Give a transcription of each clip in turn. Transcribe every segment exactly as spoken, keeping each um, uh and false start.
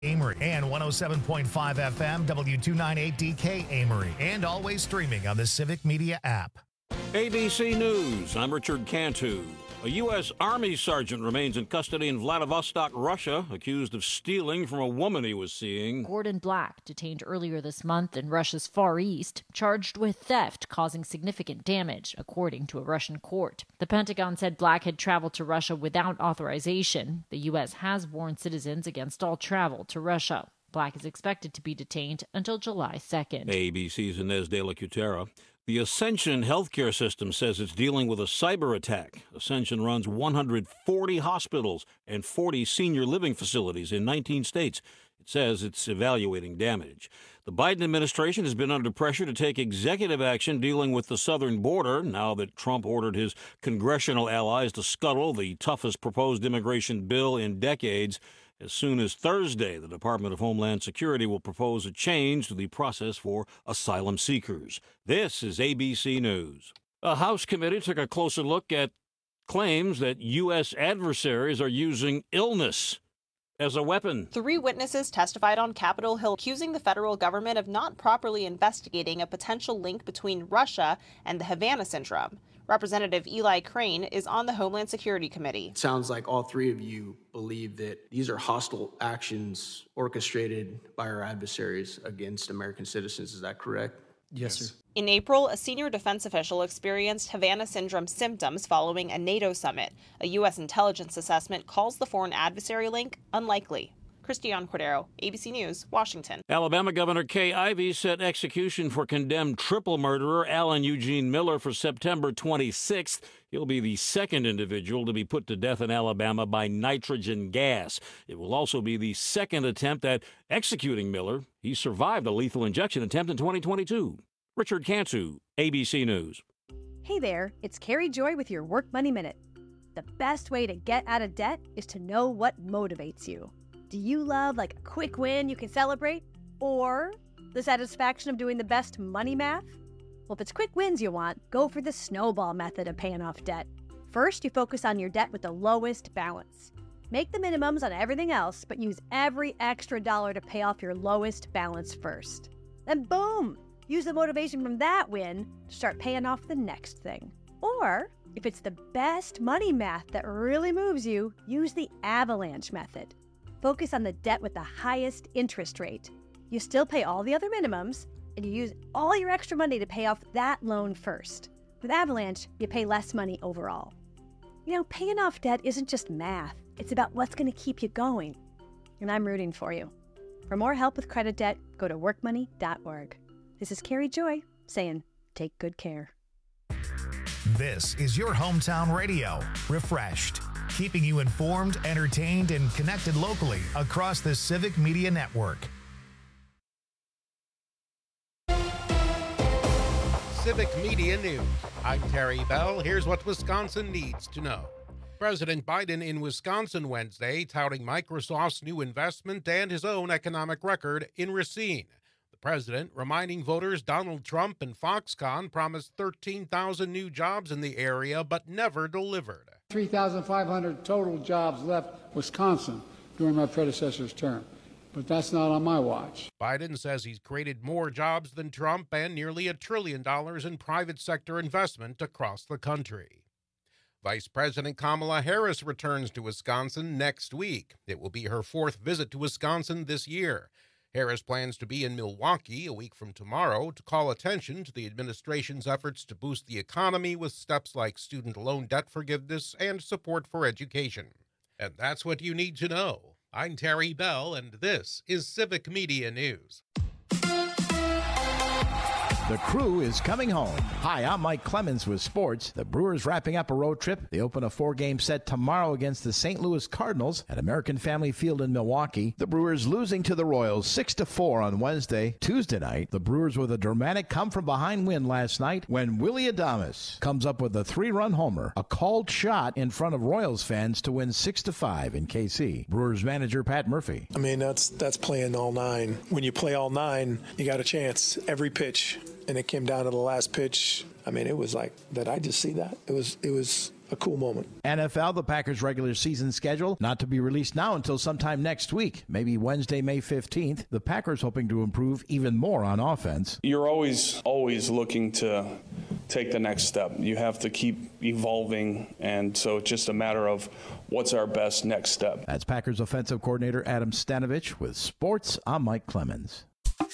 Amory and one oh seven point five F M, W two ninety-eight D K Amory, and always streaming on the Civic Media app. A B C News, I'm Richard Cantu. A U S Army sergeant remains in custody in Vladivostok, Russia, accused of stealing from a woman he was seeing. Gordon Black, detained earlier this month in Russia's Far East, charged with theft causing significant damage, according to a Russian court. The Pentagon said Black had traveled to Russia without authorization. The U S has warned citizens against all travel to Russia. Black is expected to be detained until July second. A B C's Inez de la Cutera. The Ascension healthcare system says it's dealing with a cyber attack. Ascension runs one hundred forty hospitals and forty senior living facilities in nineteen states. It says it's evaluating damage. The Biden administration has been under pressure to take executive action dealing with the southern border now that Trump ordered his congressional allies to scuttle the toughest proposed immigration bill in decades. As soon as Thursday, the Department of Homeland Security will propose a change to the process for asylum seekers. This is A B C News. A House committee took a closer look at claims that U S adversaries are using illness as a weapon. Three witnesses testified on Capitol Hill accusing the federal government of not properly investigating a potential link between Russia and the Havana Syndrome. Representative Eli Crane is on the Homeland Security Committee. It sounds like all three of you believe that these are hostile actions orchestrated by our adversaries against American citizens. Is that correct? Yes, sir. In April, a senior defense official experienced Havana Syndrome symptoms following a NATO summit. A U S intelligence assessment calls the foreign adversary link unlikely. Christiane Cordero, A B C News, Washington. Alabama Governor Kay Ivey set execution for condemned triple murderer Alan Eugene Miller for September twenty-sixth. He'll be the second individual to be put to death in Alabama by nitrogen gas. It will also be the second attempt at executing Miller. He survived a lethal injection attempt in twenty twenty-two. Richard Cantu, A B C News. Hey there, it's Carrie Joy with your Work Money Minute. The best way to get out of debt is to know what motivates you. Do you love like a quick win you can celebrate? Or the satisfaction of doing the best money math? Well, if it's quick wins you want, go for the snowball method of paying off debt. First, you focus on your debt with the lowest balance. Make the minimums on everything else, but use every extra dollar to pay off your lowest balance first. Then boom! Use the motivation from that win to start paying off the next thing. Or, if it's the best money math that really moves you, use the avalanche method. Focus on the debt with the highest interest rate. You still pay all the other minimums, and you use all your extra money to pay off that loan first. With Avalanche, you pay less money overall. You know, paying off debt isn't just math. It's about what's going to keep you going. And I'm rooting for you. For more help with credit debt, go to work money dot org. This is Carrie Joy saying, take good care. This is your hometown radio, Refreshed, keeping you informed, entertained, and connected locally across the Civic Media Network. Civic Media News. I'm Terry Bell. Here's what Wisconsin needs to know. President Biden in Wisconsin Wednesday touting Microsoft's new investment and his own economic record in Racine. The president reminding voters Donald Trump and Foxconn promised thirteen thousand new jobs in the area but never delivered. three thousand five hundred total jobs left Wisconsin during my predecessor's term. But that's not on my watch. Biden says he's created more jobs than Trump and nearly a trillion dollars in private sector investment across the country. Vice President Kamala Harris returns to Wisconsin next week. It will be her fourth visit to Wisconsin this year. Harris plans to be in Milwaukee a week from tomorrow to call attention to the administration's efforts to boost the economy with steps like student loan debt forgiveness and support for education. And that's what you need to know. I'm Terry Bell, and this is Civic Media News. The Crew is coming home. Hi, I'm Mike Clemens with sports. The Brewers wrapping up a road trip. They open a four-game set tomorrow against the Saint Louis Cardinals at American Family Field in Milwaukee. The Brewers losing to the Royals six to four on Wednesday. Tuesday night, the Brewers with a dramatic come-from-behind win last night when Willy Adames comes up with a three-run homer, a called shot in front of Royals fans to win six to five in K C. Brewers manager Pat Murphy. I mean, that's that's playing all nine. When you play all nine, you got a chance every pitch. And it came down to the last pitch. I mean, it was like, did I just see that? It was it was a cool moment. N F L, the Packers' regular season schedule, not to be released now until sometime next week, maybe Wednesday, May fifteenth. The Packers hoping to improve even more on offense. You're always, always looking to take the next step. You have to keep evolving, and so it's just a matter of what's our best next step. That's Packers offensive coordinator Adam Stanovich with sports. I'm Mike Clemens.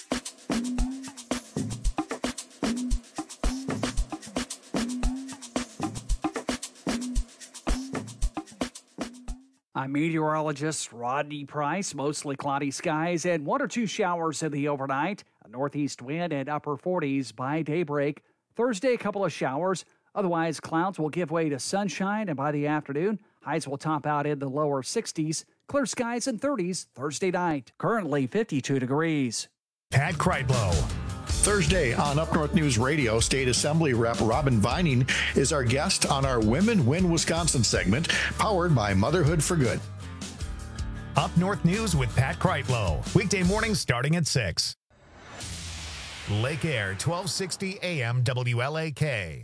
I'm meteorologist Rodney Price. Mostly cloudy skies and one or two showers in the overnight. A northeast wind and upper forties by daybreak. Thursday, a couple of showers. Otherwise, clouds will give way to sunshine, and by the afternoon, highs will top out in the lower sixties. Clear skies and thirties Thursday night. Currently fifty-two degrees. Pat Kreitlow. Thursday on Up North News Radio, State Assembly Rep Robin Vining is our guest on our Women Win Wisconsin segment, powered by Motherhood for Good. Up North News with Pat Kreitlow. Weekday mornings starting at six. Lake Air, twelve sixty A M W L A K.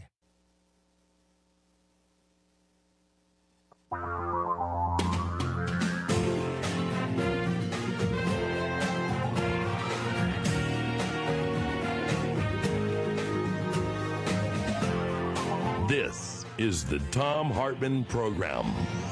This is the Thom Hartmann Program.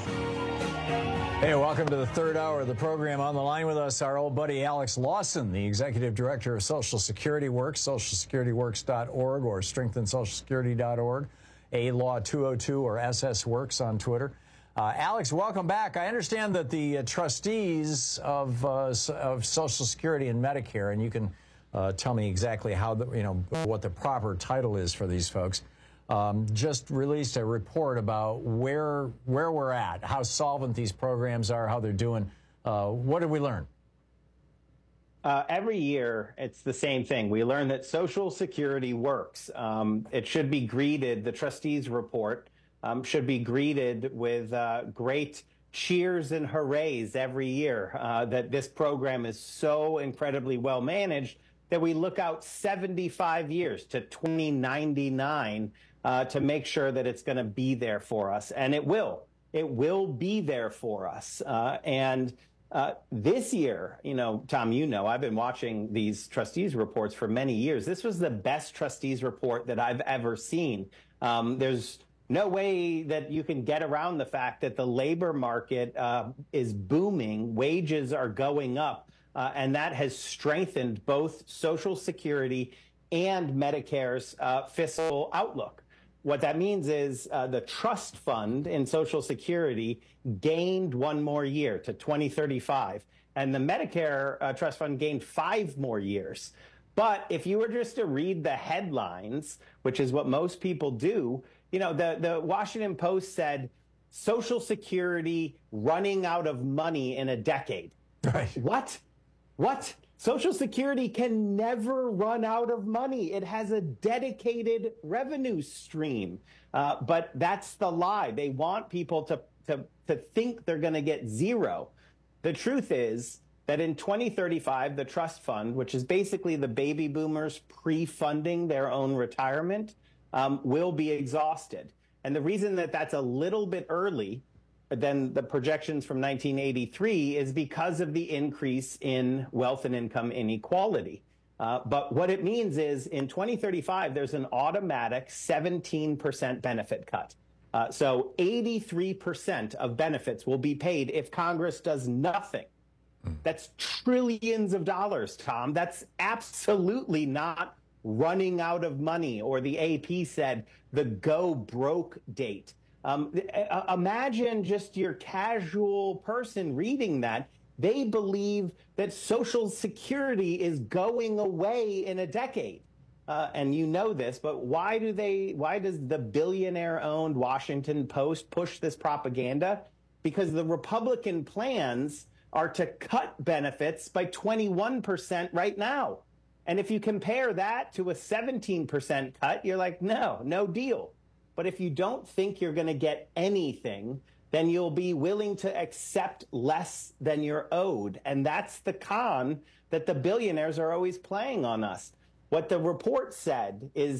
Hey, welcome to the third hour of the program. On the line with us, our old buddy Alex Lawson, the Executive Director of Social Security Works, social security works dot org or strengthen social security dot org, A Law two oh two or S S Works on Twitter. Uh, Alex, welcome back. I understand that the uh, trustees of, uh, of Social Security and Medicare, and you can uh, tell me exactly how, the, you know, what the proper title is for these folks, Um, just released a report about where where we're at, how solvent these programs are, how they're doing. Uh, what did we learn? Uh, every year, it's the same thing. We learn that Social Security works. Um, it should be greeted, the trustees report um, should be greeted with uh, great cheers and hoorays every year, uh, that this program is so incredibly well managed that we look out seventy-five years to twenty ninety-nine uh, to make sure that it's going to be there for us. And it will. It will be there for us. Uh, and uh, this year, you know, Tom, you know, I've been watching these trustees reports for many years. This was the best trustees report that I've ever seen. Um, there's no way that you can get around the fact that the labor market uh, is booming. Wages are going up. Uh, and that has strengthened both Social Security and Medicare's uh, fiscal outlook. What that means is uh, the trust fund in Social Security gained one more year to twenty thirty-five, and the Medicare uh, trust fund gained five more years. But if you were just to read the headlines, which is what most people do, you know, the, the Washington Post said Social Security running out of money in a decade. Right. What? What? Social Security can never run out of money. It has a dedicated revenue stream. Uh, but that's the lie. They want people to, to, to think they're going to get zero. The truth is that in twenty thirty-five, the trust fund, which is basically the baby boomers pre-funding their own retirement, um, will be exhausted. And the reason that that's a little bit early than the projections from nineteen eighty-three is because of the increase in wealth and income inequality. Uh, but what it means is in twenty thirty-five, there's an automatic seventeen percent benefit cut. Uh, so eighty-three percent of benefits will be paid if Congress does nothing. That's trillions of dollars, Tom. That's absolutely not running out of money, or the A P said the go broke date. Um, imagine just your casual person reading that. They believe that Social Security is going away in a decade. Uh, and you know this, but why do they, why does the billionaire-owned Washington Post push this propaganda? Because the Republican plans are to cut benefits by twenty-one percent right now. And if you compare that to a seventeen percent cut, you're like, no, no deal. But if you don't think you're going to get anything, then you'll be willing to accept less than you're owed. And that's the con that the billionaires are always playing on us. What the report said is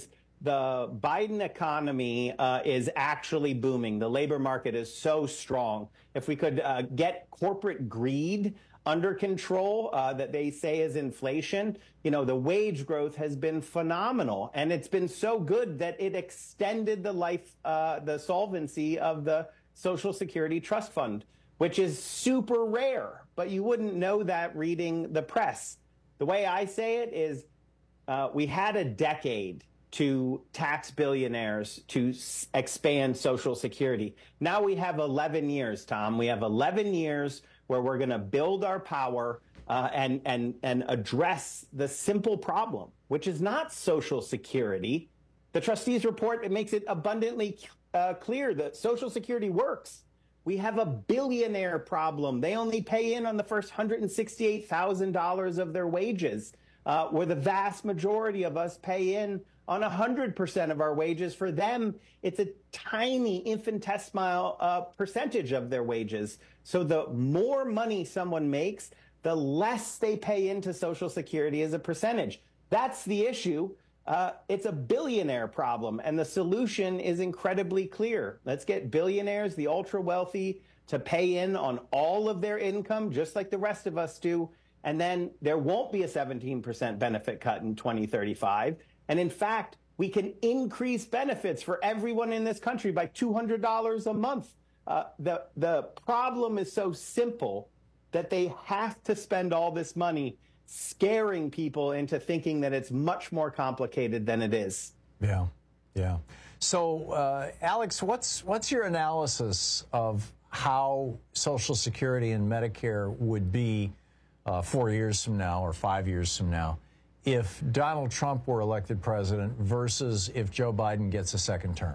the Biden economy uh, is actually booming. The labor market is so strong. If we could uh, get corporate greed under control, uh, that they say is inflation, you know, the wage growth has been phenomenal. And it's been so good that it extended the life, uh, the solvency of the Social Security Trust Fund, which is super rare. But you wouldn't know that reading the press. The way I say it is uh, we had a decade to tax billionaires to s- expand Social Security. Now we have eleven years, Tom. We have eleven years where we're going to build our power uh, and, and, and address the simple problem, which is not Social Security. The trustees report, it makes it abundantly uh, clear that Social Security works. We have a billionaire problem. They only pay in on the first one hundred sixty-eight thousand dollars of their wages, uh, where the vast majority of us pay in on one hundred percent of our wages. For them, it's a tiny infinitesimal uh, percentage of their wages. So the more money someone makes, the less they pay into Social Security as a percentage. That's the issue. Uh, it's a billionaire problem, and the solution is incredibly clear. Let's get billionaires, the ultra wealthy, to pay in on all of their income, just like the rest of us do. And then there won't be a seventeen percent benefit cut in twenty thirty-five. And in fact, we can increase benefits for everyone in this country by two hundred dollars a month. Uh, the, the problem is so simple that they have to spend all this money scaring people into thinking that it's much more complicated than it is. Yeah, yeah. So, uh, Alex, what's what's your analysis of how Social Security and Medicare would be uh, four years from now or five years from now if Donald Trump were elected president versus if Joe Biden gets a second term?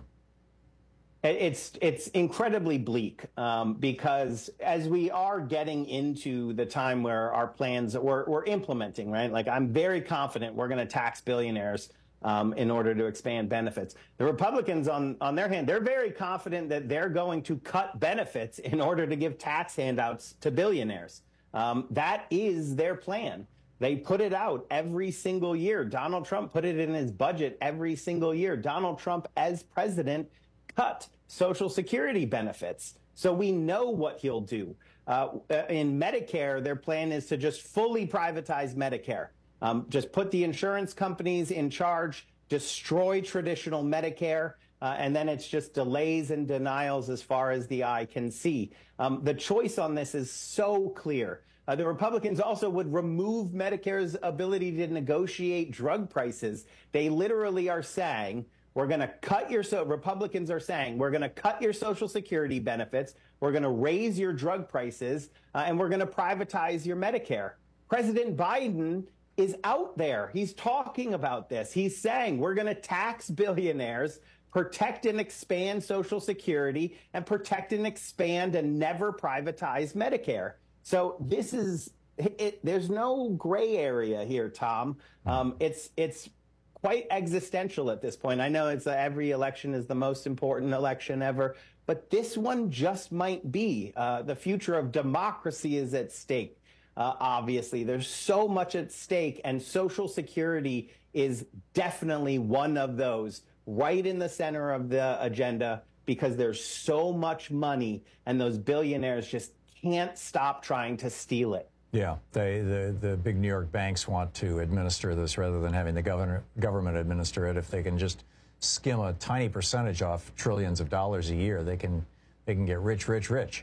It's it's incredibly bleak um, because as we are getting into the time where our plans we're, we're implementing, right? Like I'm very confident we're going to tax billionaires um, in order to expand benefits. The Republicans, on, on their hand, they're very confident that they're going to cut benefits in order to give tax handouts to billionaires. Um, that is their plan. They put it out every single year. Donald Trump put it in his budget every single year. Donald Trump, as president, cut Social Security benefits. So we know what he'll do. Uh, in Medicare, their plan is to just fully privatize Medicare. Um, just put the insurance companies in charge, destroy traditional Medicare, uh, and then it's just delays and denials as far as the eye can see. Um, the choice on this is so clear. Uh, the Republicans also would remove Medicare's ability to negotiate drug prices. They literally are saying, we're going to cut your, so Republicans are saying, we're going to cut your Social Security benefits, we're going to raise your drug prices, uh, and we're going to privatize your Medicare. President Biden is out there. He's talking about this. He's saying we're going to tax billionaires, protect and expand Social Security, and protect and expand and never privatize Medicare. So this is, it, there's no gray area here, Tom. Um, it's, it's, quite existential at this point. I know it's uh, every election is the most important election ever, but this one just might be. Uh, the future of democracy is at stake. Uh, obviously, there's so much at stake, and Social Security is definitely one of those, right in the center of the agenda, because there's so much money, and those billionaires just can't stop trying to steal it. Yeah, they, the, the big New York banks want to administer this rather than having the governor, government administer it. If they can just skim a tiny percentage off trillions of dollars a year, they can they can get rich, rich, rich.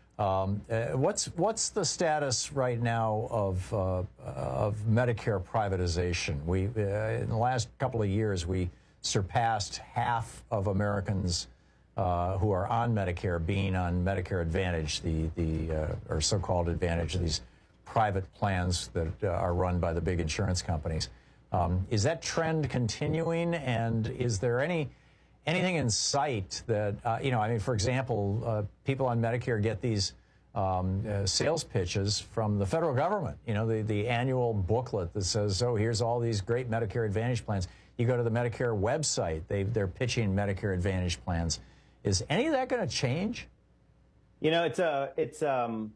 Um, uh, what's what's the status right now of uh, of Medicare privatization? We uh, in the last couple of years we surpassed half of Americans uh, who are on Medicare being on Medicare Advantage, the the uh, or so-called Advantage, these private plans that uh, are run by the big insurance companies. Um, is that trend continuing, and is there any anything in sight that, uh, you know, I mean, for example, uh, people on Medicare get these um, uh, sales pitches from the federal government, you know, the, the annual booklet that says, oh, here's all these great Medicare Advantage plans. You go to the Medicare website, they, they're pitching Medicare Advantage plans. Is any of that going to change? You know, it's a, it's, um,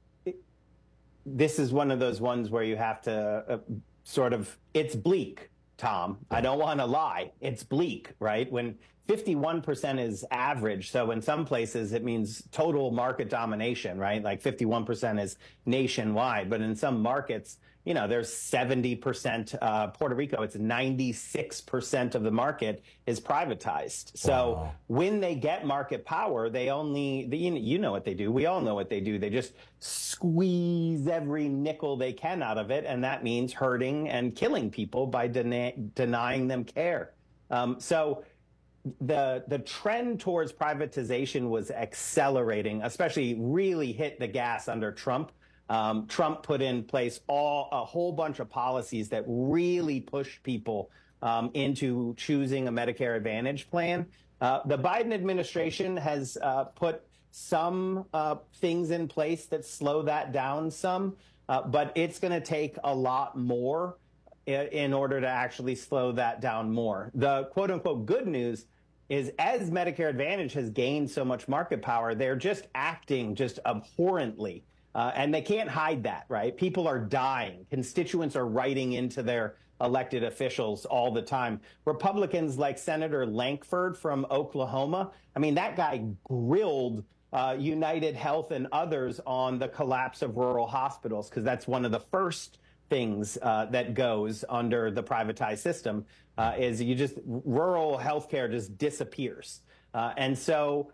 this is one of those ones where you have to uh, sort of, it's bleak. Tom. I don't want to lie. It's bleak, right? When fifty-one percent is average, so in some places it means total market domination, right? Like fifty-one percent is nationwide, but in some markets, you know, there's seventy percent. Uh, Puerto Rico, it's ninety-six percent of the market is privatized. So wow. when they get market power, they only, the, you know what they do. We all know what they do. They just squeeze every nickel they can out of it, and that means hurting and killing people by den- denying them care. Um, so the the trend towards privatization was accelerating, especially really hit the gas under Trump. Um, Trump put in place all a whole bunch of policies that really pushed people um, into choosing a Medicare Advantage plan. Uh, the Biden administration has uh, put some uh, things in place that slow that down some, uh, but it's going to take a lot more in, in order to actually slow that down more. The quote unquote good news is as Medicare Advantage has gained so much market power, they're just acting just abhorrently. Uh, and they can't hide that, right? People are dying. Constituents are writing into their elected officials all the time. Republicans like Senator Lankford from Oklahoma, I mean, that guy grilled uh, United Health and others on the collapse of rural hospitals, because that's one of the first things uh, that goes under the privatized system, uh, is you just, rural healthcare just disappears. Uh, and so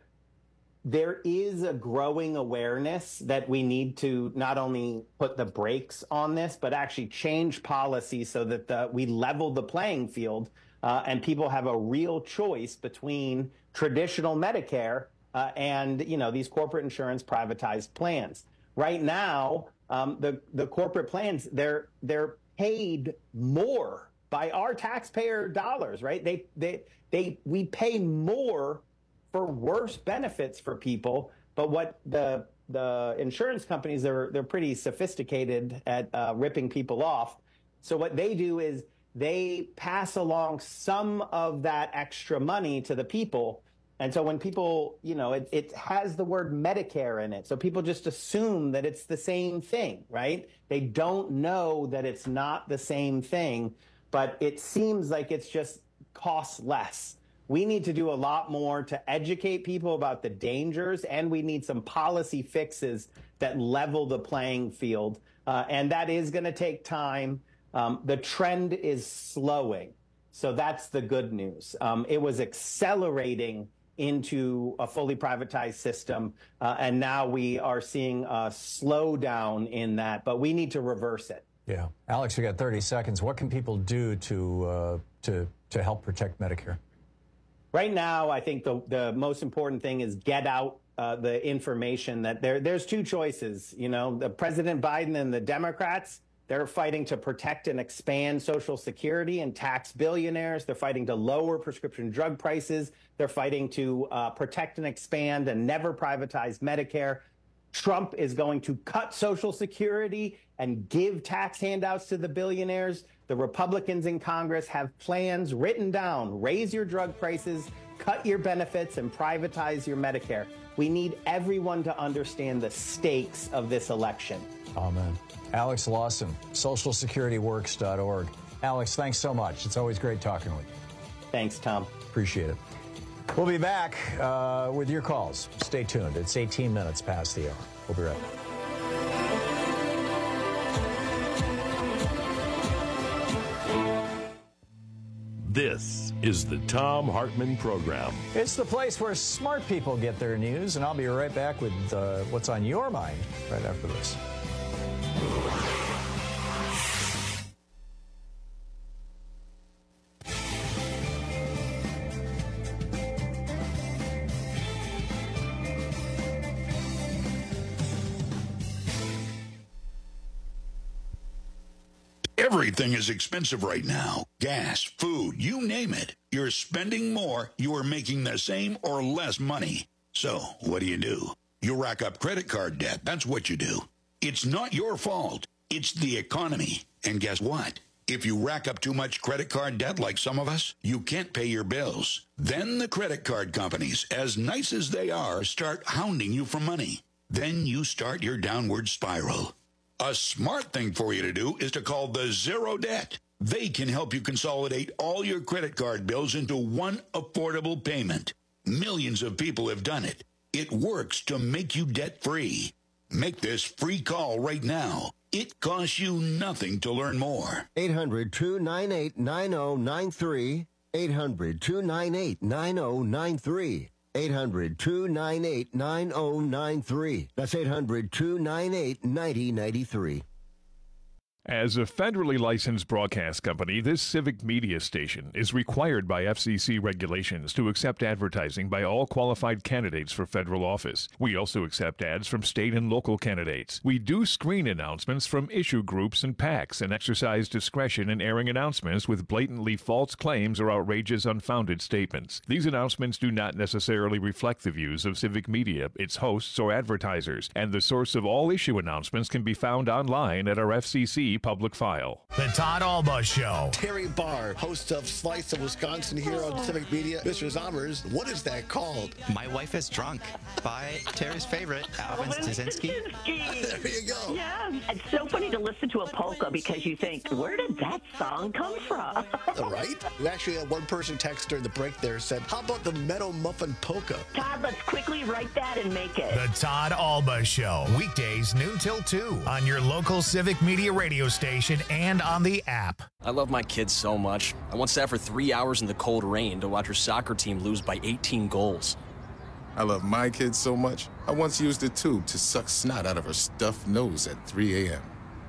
there is a growing awareness that we need to not only put the brakes on this, but actually change policy so that the, we level the playing field uh, and people have a real choice between traditional Medicare uh, and, you know, these corporate insurance privatized plans. Right now, um, the the corporate plans, they're they're paid more by our taxpayer dollars, right? They they they we pay more for worse benefits for people, but what the the insurance companies, they're they're pretty sophisticated at uh, ripping people off. So what they do is they pass along some of that extra money to the people. And so when people, you know, it, it has the word Medicare in it. So people just assume that it's the same thing, right? They don't know that it's not the same thing, but it seems like it's just costs less. We need to do a lot more to educate people about the dangers, and we need some policy fixes that level the playing field. Uh, and that is going to take time. Um, the trend is slowing. So that's the good news. Um, it was accelerating into a fully privatized system, uh, and now we are seeing a slowdown in that, but we need to reverse it. Yeah. Alex, we got thirty seconds. What can people do to uh, to to help protect Medicare? Right now, I think the, the most important thing is get out uh, the information that there there's two choices. You know, the President Biden and the Democrats, they're fighting to protect and expand Social Security and tax billionaires. They're fighting to lower prescription drug prices. They're fighting to uh, protect and expand and never privatize Medicare. Trump is going to cut Social Security and give tax handouts to the billionaires. The Republicans in Congress have plans written down: raise your drug prices, cut your benefits, and privatize your Medicare. We need everyone to understand the stakes of this election. Amen. Alex Lawson, social security works dot org. Alex, thanks so much. It's always great talking with you. Thanks, Tom. Appreciate it. We'll be back uh, with your calls. Stay tuned. It's eighteen minutes past the hour. We'll be right back. This is the Thom Hartmann Program. It's the place where smart people get their news, and I'll be right back with uh, what's on your mind right after this. Everything is expensive right now. Gas, food, you name it. You're spending more, you are making the same or less money. So, what do you do? You rack up credit card debt. That's what you do. It's not your fault. It's the economy. And guess what? If you rack up too much credit card debt like some of us, you can't pay your bills. Then the credit card companies, as nice as they are, start hounding you for money. Then you start your downward spiral. A smart thing for you to do is to call the Zero Debt. They can help you consolidate all your credit card bills into one affordable payment. Millions of people have done it. It works to make you debt-free. Make this free call right now. It costs you nothing to learn more. eight hundred, two nine eight, nine oh nine three. eight hundred, two nine eight, nine oh nine three. eight hundred, two nine eight, nine oh nine three. That's eight hundred, two nine eight, nine oh nine three. As a federally licensed broadcast company, this civic media station is required by F C C regulations to accept advertising by all qualified candidates for federal office. We also accept ads from state and local candidates. We do screen announcements from issue groups and PACs and exercise discretion in airing announcements with blatantly false claims or outrageous, unfounded statements. These announcements do not necessarily reflect the views of civic media, its hosts, or advertisers, and the source of all issue announcements can be found online at our F C C public file. The Todd Alba Show. Terry Barr, host of Slice of Wisconsin here on Civic Media. Mister Zommers, what is that called? My Wife is Drunk by Terry's favorite, Alvin Staszynski. There you go. Yeah, it's so funny to listen to a polka because you think, where did that song come from? Right? We actually had one person text during the break there said, how about the Meadow Muffin Polka? Todd, let's quickly write that and make it. The Todd Alba Show. Weekdays noon till two on your local Civic Media radio station and on the app. I love my kids so much. I once sat for three hours in the cold rain to watch her soccer team lose by eighteen goals. I love my kids so much, I once used a tube to suck snot out of her stuffed nose at three a.m.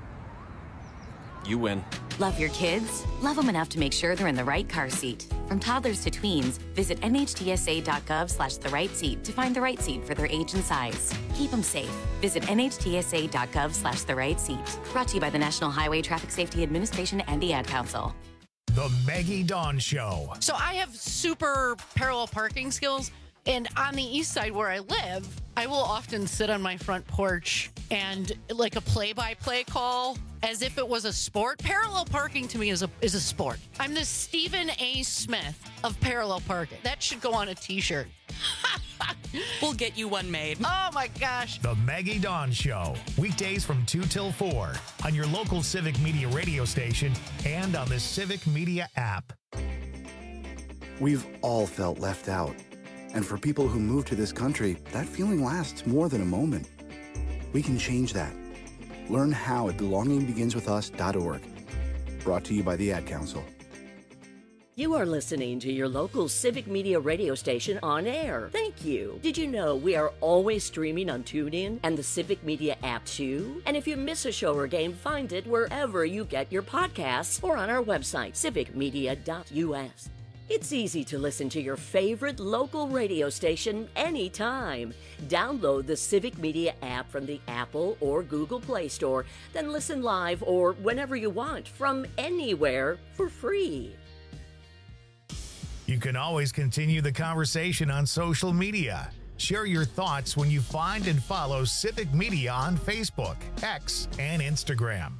You win. Love your kids? Love them enough to make sure they're in the right car seat. From toddlers to tweens, visit N H T S A dot gov slash the right seat to find the right seat for their age and size. Keep them safe. Visit N H T S A dot gov slash the right seat. Brought to you by the National Highway Traffic Safety Administration and the Ad Council. The Maggie Dawn Show. So I have super parallel parking skills. And on the east side where I live, I will often sit on my front porch and like a play-by-play call as if it was a sport. Parallel parking to me is a is a sport. I'm the Stephen A. Smith of parallel parking. That should go on a T-shirt. We'll get you one made. Oh, my gosh. The Maggie Dawn Show. Weekdays from two till four on your local Civic Media radio station and on the Civic Media app. We've all felt left out. And for people who move to this country, that feeling lasts more than a moment. We can change that. Learn how at belonging begins with us dot org. Brought to you by the Ad Council. You are listening to your local Civic Media radio station on air. Thank you. Did you know we are always streaming on TuneIn and the Civic Media app too? And if you miss a show or game, find it wherever you get your podcasts or on our website, civic media dot U S. It's easy to listen to your favorite local radio station anytime. Download the Civic Media app from the Apple or Google Play Store, then listen live or whenever you want from anywhere for free. You can always continue the conversation on social media. Share your thoughts when you find and follow Civic Media on Facebook, X, and Instagram.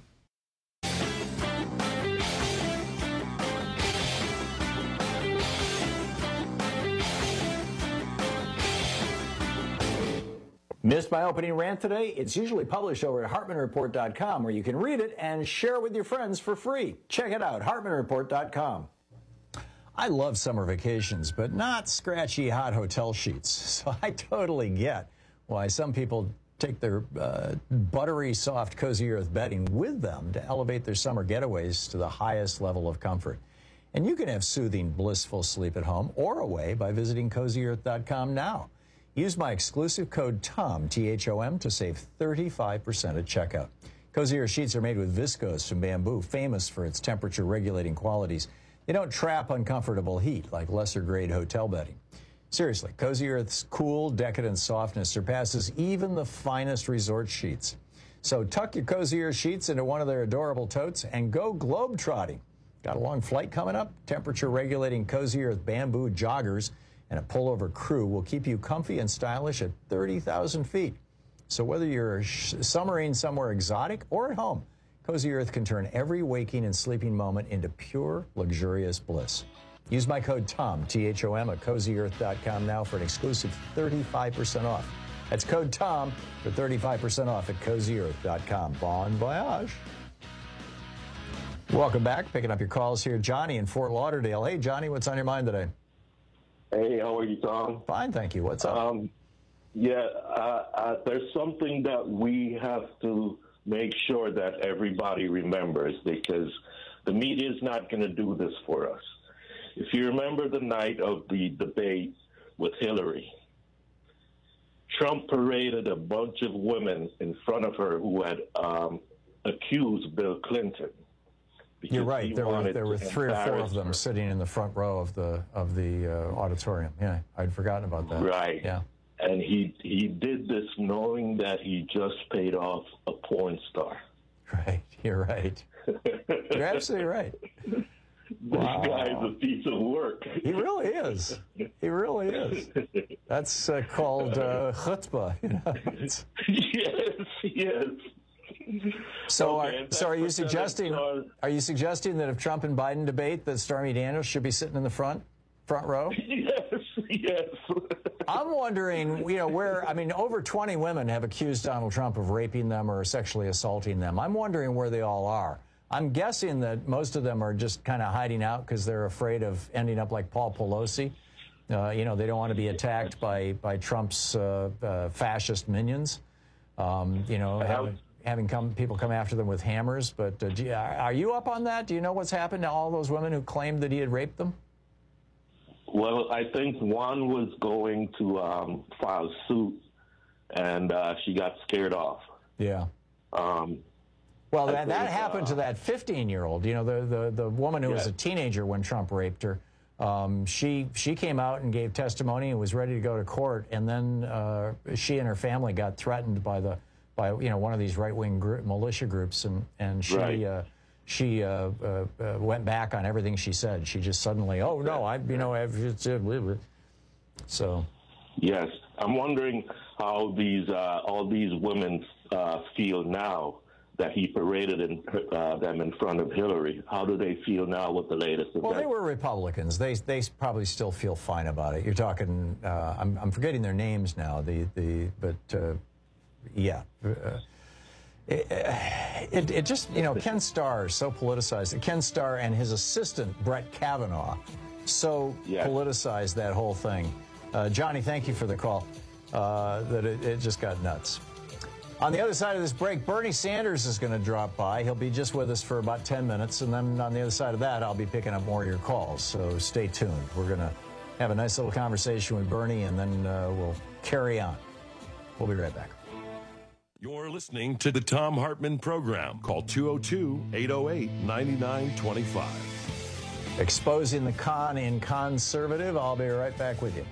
Missed my opening rant today? It's usually published over at hartman report dot com where you can read it and share it with your friends for free. Check it out, hartman report dot com. I love summer vacations, but not scratchy hot hotel sheets. So I totally get why some people take their uh, buttery, soft, Cozy Earth bedding with them to elevate their summer getaways to the highest level of comfort. And you can have soothing, blissful sleep at home or away by visiting cozy earth dot com now. Use my exclusive code TOM, T H O M, to save thirty-five percent at checkout. Cozy Earth sheets are made with viscose from bamboo, famous for its temperature-regulating qualities. They don't trap uncomfortable heat like lesser-grade hotel bedding. Seriously, Cozy Earth's cool, decadent softness surpasses even the finest resort sheets. So tuck your Cozy Earth sheets into one of their adorable totes and go globe-trotting. Got a long flight coming up? Temperature-regulating Cozy Earth bamboo joggers and a pullover crew will keep you comfy and stylish at thirty thousand feet. So whether you're summering somewhere exotic or at home, Cozy Earth can turn every waking and sleeping moment into pure, luxurious bliss. Use my code TOM, T H O M, at cozy earth dot com now for an exclusive thirty-five percent off. That's code TOM for thirty-five percent off at cozy earth dot com. Bon voyage. Welcome back. Picking up your calls here. Johnny in Fort Lauderdale. Hey, Johnny, what's on your mind today? Hey, how are you, Tom? Fine, thank you. What's up? Um, yeah, uh, uh, there's something that we have to make sure that everybody remembers, because the media is not going to do this for us. If you remember the night of the debate with Hillary, Trump paraded a bunch of women in front of her who had um, accused Bill Clinton. You're right. There were there were three or four of them her. sitting in the front row of the of the uh, auditorium. Yeah, I'd forgotten about that. Right. Yeah. And he he did this knowing that he just paid off a porn star. Right. You're right. You're absolutely right. This Wow. guy is a piece of work. He really is. He really is. That's uh, called uh, chutzpah. You know? It's... Yes, yes. So, Okay, are, so are you that's what suggesting? that is. Are you suggesting that if Trump and Biden debate, that Stormy Daniels should be sitting in the front, front row? Yes, yes. I'm wondering, you know, where, I mean, over twenty women have accused Donald Trump of raping them or sexually assaulting them. I'm wondering where they all are. I'm guessing that most of them are just kind of hiding out because they're afraid of ending up like Paul Pelosi. Uh, you know, they don't want to be attacked by, by Trump's uh, uh, fascist minions. Um, you know, having, having come people come after them with hammers. But uh, do you, are you up on that? Do you know what's happened to all those women who claimed that he had raped them? Well, I think one was going to um, file suit, and uh, she got scared off. Yeah. Um, well, I that, that think, happened uh, to that fifteen-year-old. You know, the, the, the woman who yeah. was a teenager when Trump raped her. Um, she she came out and gave testimony and was ready to go to court, and then uh, she and her family got threatened by the by you know one of these right-wing group, militia groups, and and she Right. uh, she uh, uh, uh, went back on everything she said. She just suddenly, oh no, I you know I've, it's, uh, blah, blah. So Yes, I'm wondering how these uh, all these women uh, feel now that he paraded in, uh, them in front of Hillary. How do they feel now with the latest Well, event? they were Republicans. They they probably still feel fine about it. You're talking. Uh, I'm I'm forgetting their names now. The the but uh, yeah. Uh, it, it, it just, you know, Ken Starr is so politicized. Ken Starr and his assistant, Brett Kavanaugh, so Yeah. politicized that whole thing. Uh, Johnny, thank you for the call. Uh, that it, it just got nuts. On the other side of this break, Bernie Sanders is going to drop by. He'll be just with us for about ten minutes. And then on the other side of that, I'll be picking up more of your calls. So stay tuned. We're going to have a nice little conversation with Bernie, and then uh, we'll carry on. We'll be right back. You're listening to the Tom Hartman Program. Call two oh two, eight oh eight, nine nine two five. Exposing the con in conservative. I'll be right back with you.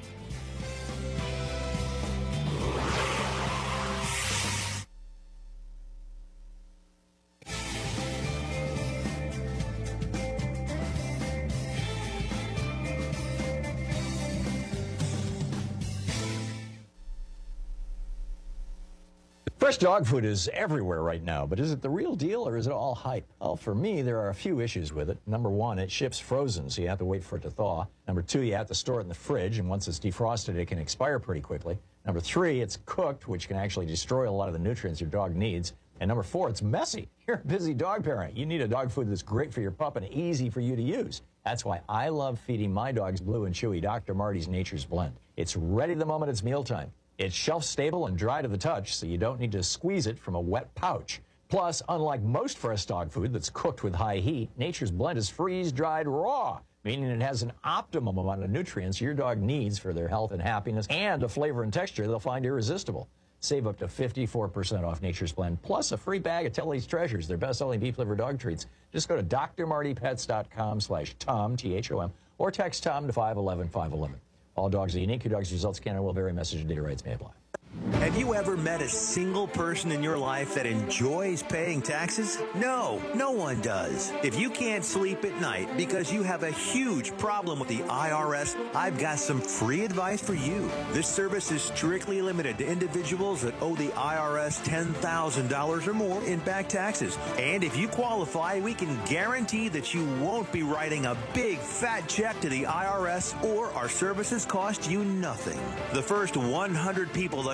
Fresh dog food is everywhere right now, but is it the real deal or is it all hype? Well, for me, there are a few issues with it. Number one, it ships frozen, so you have to wait for it to thaw. Number two, you have to store it in the fridge, and once it's defrosted, it can expire pretty quickly. Number three, it's cooked, which can actually destroy a lot of the nutrients your dog needs. And number four, it's messy. You're a busy dog parent. You need a dog food that's great for your pup and easy for you to use. That's why I love feeding my dogs Blue and Chewy Doctor Marty's Nature's Blend. It's ready the moment it's mealtime. It's shelf-stable and dry to the touch, so you don't need to squeeze it from a wet pouch. Plus, unlike most fresh dog food that's cooked with high heat, Nature's Blend is freeze-dried raw, meaning it has an optimum amount of nutrients your dog needs for their health and happiness, and a flavor and texture they'll find irresistible. Save up to fifty-four percent off Nature's Blend, plus a free bag of Telly's Treasures, their best-selling beef liver dog treats. Just go to D R Marty Pets dot com slash Tom, T H O M, or text Tom to five one one, five one one. All dogs are unique. Your dog's results can and will vary. Message and data rates may apply. Have you ever met a single person in your life that enjoys paying taxes? No, no one does. If you can't sleep at night because you have a huge problem with the I R S, I've got some free advice for you. This service is strictly limited to individuals that owe the I R S ten thousand dollars or more in back taxes. And if you qualify, we can guarantee that you won't be writing a big fat check to the I R S, or our services cost you nothing. The first one hundred people that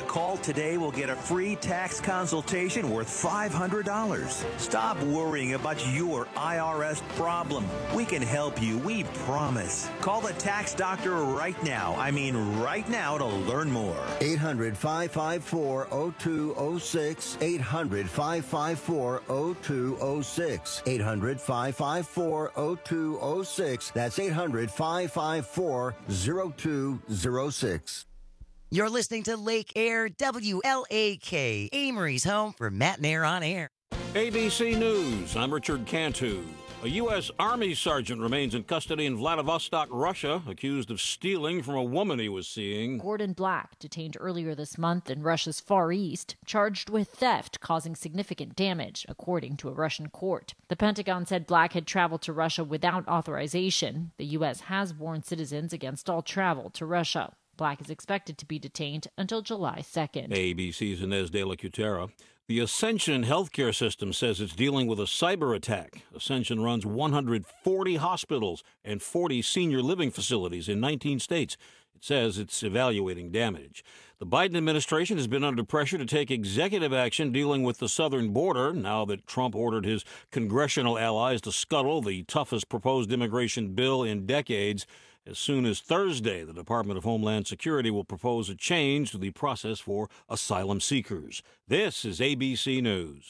Call today, we'll get a free tax consultation worth five hundred dollars. Stop worrying about your I R S problem. We can help you, we promise. Call the tax doctor right now. I mean right now to learn more. eight hundred, five five four, oh two oh six. eight hundred, five five four, oh two oh six. eight hundred, five five four, oh two oh six. That's eight hundred, five five four, oh two oh six. You're listening to Lake Air W L A K, Amory's home for Matt and Air on Air. A B C News, I'm Richard Cantu. A U S Army sergeant remains in custody in Vladivostok, Russia, accused of stealing from a woman he was seeing. Gordon Black, detained earlier this month in Russia's Far East, charged with theft causing significant damage, according to a Russian court. The Pentagon said Black had traveled to Russia without authorization. The U S has warned citizens against all travel to Russia. Black is expected to be detained until July second. A B C's Inez de la Cutera. The Ascension healthcare system says it's dealing with a cyber attack. Ascension runs one hundred forty hospitals and forty senior living facilities in nineteen states. It says it's evaluating damage. The Biden administration has been under pressure to take executive action dealing with the southern border now that Trump ordered his congressional allies to scuttle the toughest proposed immigration bill in decades. As soon as Thursday, the Department of Homeland Security will propose a change to the process for asylum seekers. This is A B C News.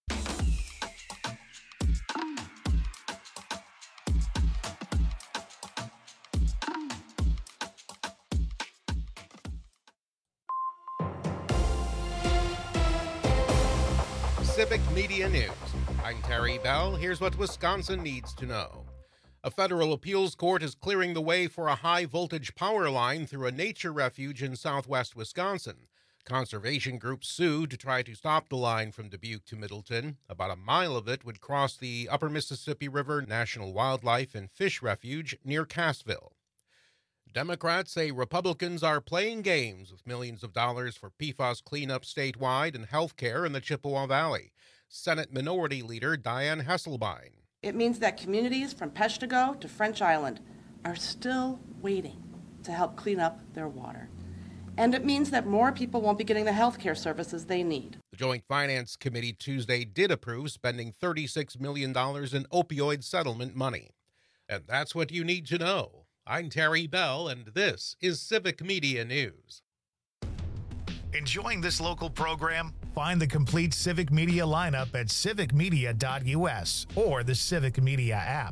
Civic Media News. I'm Terry Bell. Here's what Wisconsin needs to know. A federal appeals court is clearing the way for a high-voltage power line through a nature refuge in southwest Wisconsin. Conservation groups sued to try to stop the line from Dubuque to Middleton. About a mile of it would cross the Upper Mississippi River National Wildlife and Fish Refuge near Cassville. Democrats say Republicans are playing games with millions of dollars for P FAS cleanup statewide and health care in the Chippewa Valley. Senate Minority Leader Diane Hesselbein. It means that communities from Peshtigo to French Island are still waiting to help clean up their water. And it means that more people won't be getting the health care services they need. The Joint Finance Committee Tuesday did approve spending thirty-six million dollars in opioid settlement money. And that's what you need to know. I'm Terry Bell, and this is Civic Media News. Enjoying this local program? Find the complete Civic Media lineup at civic media dot U S or the Civic Media app.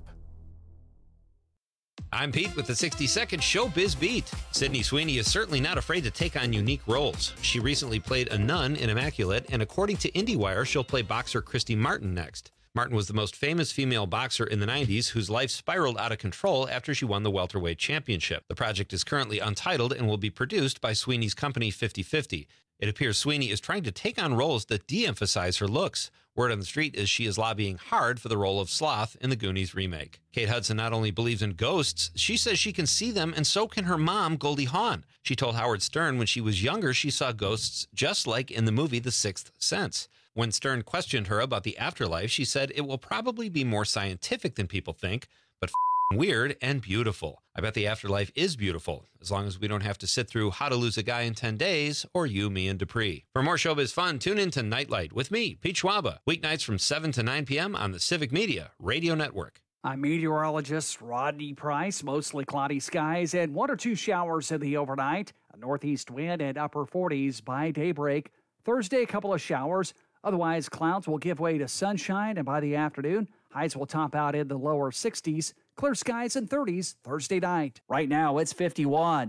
I'm Pete with the sixty second Showbiz Beat. Sydney Sweeney is certainly not afraid to take on unique roles. She recently played a nun in Immaculate, and according to IndieWire, she'll play boxer Christy Martin next. Martin was the most famous female boxer in the nineties whose life spiraled out of control after she won the welterweight championship. The project is currently untitled and will be produced by Sweeney's company fifty fifty. It appears Sweeney is trying to take on roles that de-emphasize her looks. Word on the street is she is lobbying hard for the role of Sloth in the Goonies remake. Kate Hudson not only believes in ghosts, she says she can see them, and so can her mom, Goldie Hawn. She told Howard Stern when she was younger she saw ghosts just like in the movie The Sixth Sense. When Stern questioned her about the afterlife, she said it will probably be more scientific than people think, but f***ing weird and beautiful. I bet the afterlife is beautiful, as long as we don't have to sit through How to Lose a Guy in ten days or You, Me, and Dupree. For more showbiz fun, tune in to Nightlight with me, Pete Schwaba, weeknights from seven to nine p.m. on the Civic Media Radio Network. I'm meteorologist Rodney Price. Mostly cloudy skies and one or two showers in the overnight. A northeast wind and upper forties by daybreak. Thursday, a couple of showers. Otherwise, clouds will give way to sunshine, and by the afternoon, highs will top out in the lower sixties. Clear skies and thirties Thursday night. Right now, it's fifty-one.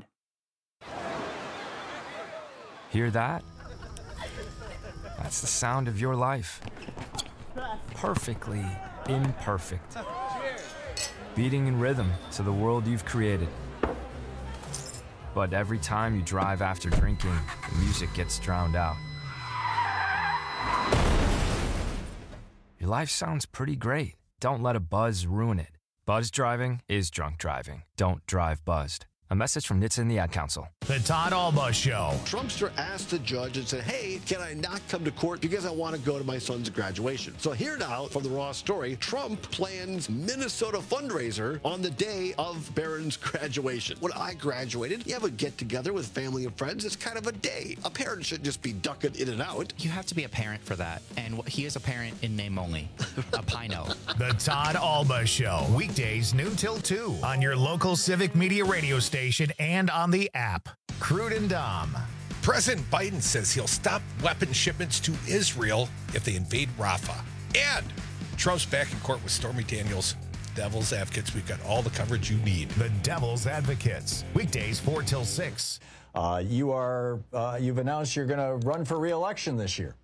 Hear that? That's the sound of your life. Perfectly imperfect. Beating in rhythm to the world you've created. But every time you drive after drinking, the music gets drowned out. Your life sounds pretty great. Don't let a buzz ruin it. Buzz driving is drunk driving. Don't drive buzzed. A message from N H T S A and the Ad Council. The Todd Alba Show. Trumpster asked the judge and said, hey, can I not come to court because I want to go to my son's graduation? So here now from the Raw story, Trump plans Minnesota fundraiser on the day of Barron's graduation. When I graduated, you have a get-together with family and friends. It's kind of a day. A parent should just be ducking in and out. You have to be a parent for that. And he is a parent in name only. A Pino. The Todd Alba Show. Weekdays noon till two on your local Civic Media radio station and on the app. Crude and Dom. President Biden says he'll stop weapon shipments to Israel if they invade Rafah. And Trump's back in court with Stormy Daniels. Devil's Advocates. We've got all the coverage you need. The Devil's Advocates. Weekdays four till six. Uh, you are, uh, you've announced you're going to run for re-election this year.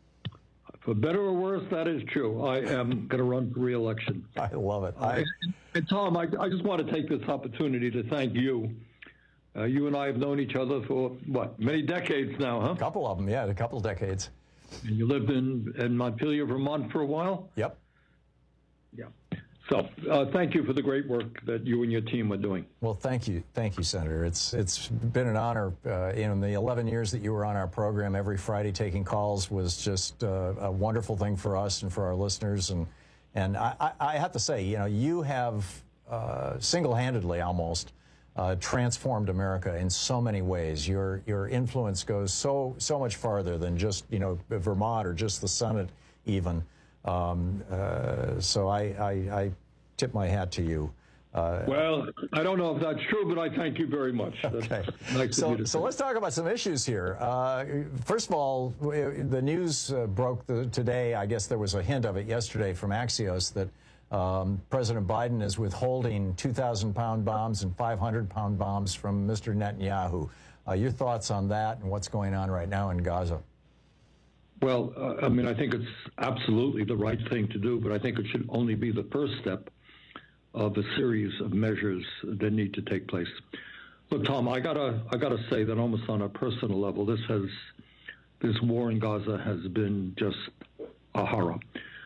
For better or worse, that is true. I am going to run for re-election. I love it. I... And, and Tom, I, I just want to take this opportunity to thank you. Uh, you and I have known each other for, what, many decades now, huh? A couple of them, yeah, a couple of decades. And you lived in, in Montpelier, Vermont for a while? Yep. Yeah. So uh, thank you for the great work that you and your team are doing. Well, thank you. Thank you, Senator. It's It's been an honor. Uh, in the eleven years that you were on our program, every Friday taking calls was just uh, a wonderful thing for us and for our listeners. And, and I, I, I have to say, you know, you have uh, single-handedly almost uh, transformed America in so many ways. Your, your influence goes so, so much farther than just, you know, Vermont or just the Senate even. Um, uh, so I, I, I tip my hat to you. Uh, well, I don't know if that's true, but I thank you very much. Okay. Nice so so let's talk about some issues here. Uh, first of all, the news uh, broke the, today. I guess there was a hint of it yesterday from Axios that um, President Biden is withholding two thousand pound bombs and five hundred pound bombs from Mister Netanyahu. Uh, your thoughts on that and what's going on right now in Gaza? Well, uh, I mean, I think it's absolutely the right thing to do, but I think it should only be the first step of a series of measures that need to take place. Look, Tom, I gotta, I gotta say that almost on a personal level, this has, this war in Gaza has been just a horror,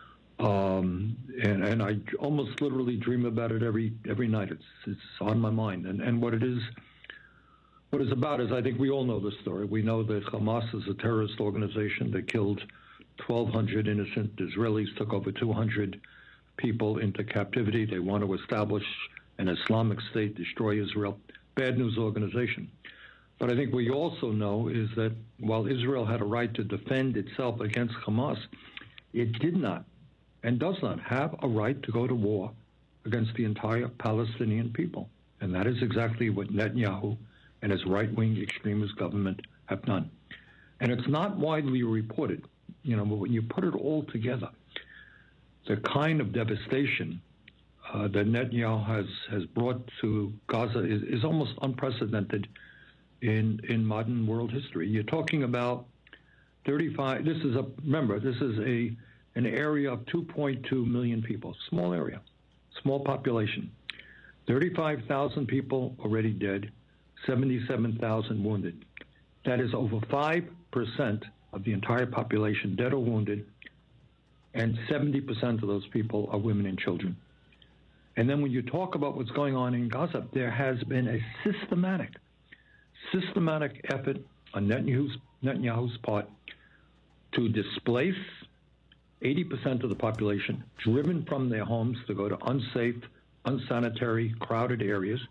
um, and and I almost literally dream about it every every night. It's it's on my mind, and and what it is. What it's about is, I think we all know the story. We know that Hamas is a terrorist organization that killed twelve hundred innocent Israelis, took over two hundred people into captivity. They want to establish an Islamic State, destroy Israel. Bad news organization. But I think what we also know is that while Israel had a right to defend itself against Hamas, it did not and does not have a right to go to war against the entire Palestinian people. And that is exactly what Netanyahu and his right-wing extremist government have done. And it's not widely reported, you know, but when you put it all together, the kind of devastation uh, that Netanyahu has, has brought to Gaza is, is almost unprecedented in, in modern world history. You're talking about thirty-five, this is a, remember, this is a an area of two point two million people, small area, small population, thirty-five thousand people already dead, seventy-seven thousand wounded. That is over five percent of the entire population dead or wounded, and seventy percent of those people are women and children. And then when you talk about what's going on in Gaza, there has been a systematic, systematic effort on Netanyahu's, Netanyahu's part to displace eighty percent of the population, driven from their homes to go to unsafe, unsanitary, crowded areas.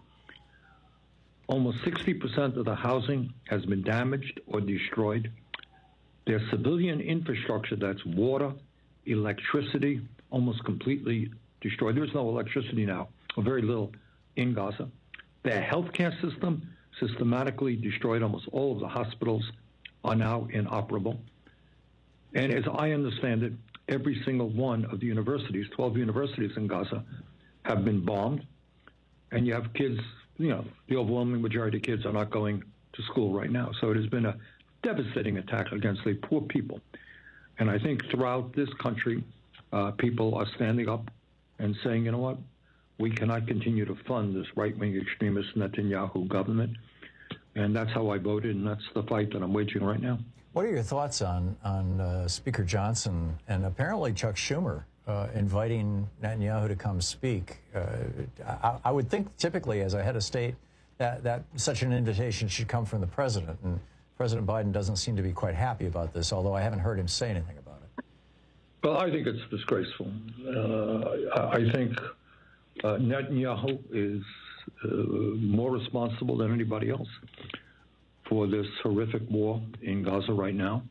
Almost sixty percent of the housing has been damaged or destroyed. Their civilian infrastructure, that's water, electricity, almost completely destroyed. There is no electricity now, or very little, in Gaza. Their healthcare system, systematically destroyed. Almost all of the hospitals are now inoperable. And as I understand it, every single one of the universities, twelve universities in Gaza, have been bombed. And you have kids, you know, the overwhelming majority of kids are not going to school right now. So it has been a devastating attack against the poor people. And I think throughout this country, uh, people are standing up and saying, you know what, we cannot continue to fund this right-wing extremist Netanyahu government. And that's how I voted, and that's the fight that I'm waging right now. What are your thoughts on, on uh, Speaker Johnson and apparently Chuck Schumer uh, inviting Netanyahu to come speak? Uh, I, I would think typically as a head of state, that, that such an invitation should come from the president. And President Biden doesn't seem to be quite happy about this, although I haven't heard him say anything about it. Well, I think it's disgraceful. Uh, I think uh, Netanyahu is uh, more responsible than anybody else for this horrific war in Gaza right now.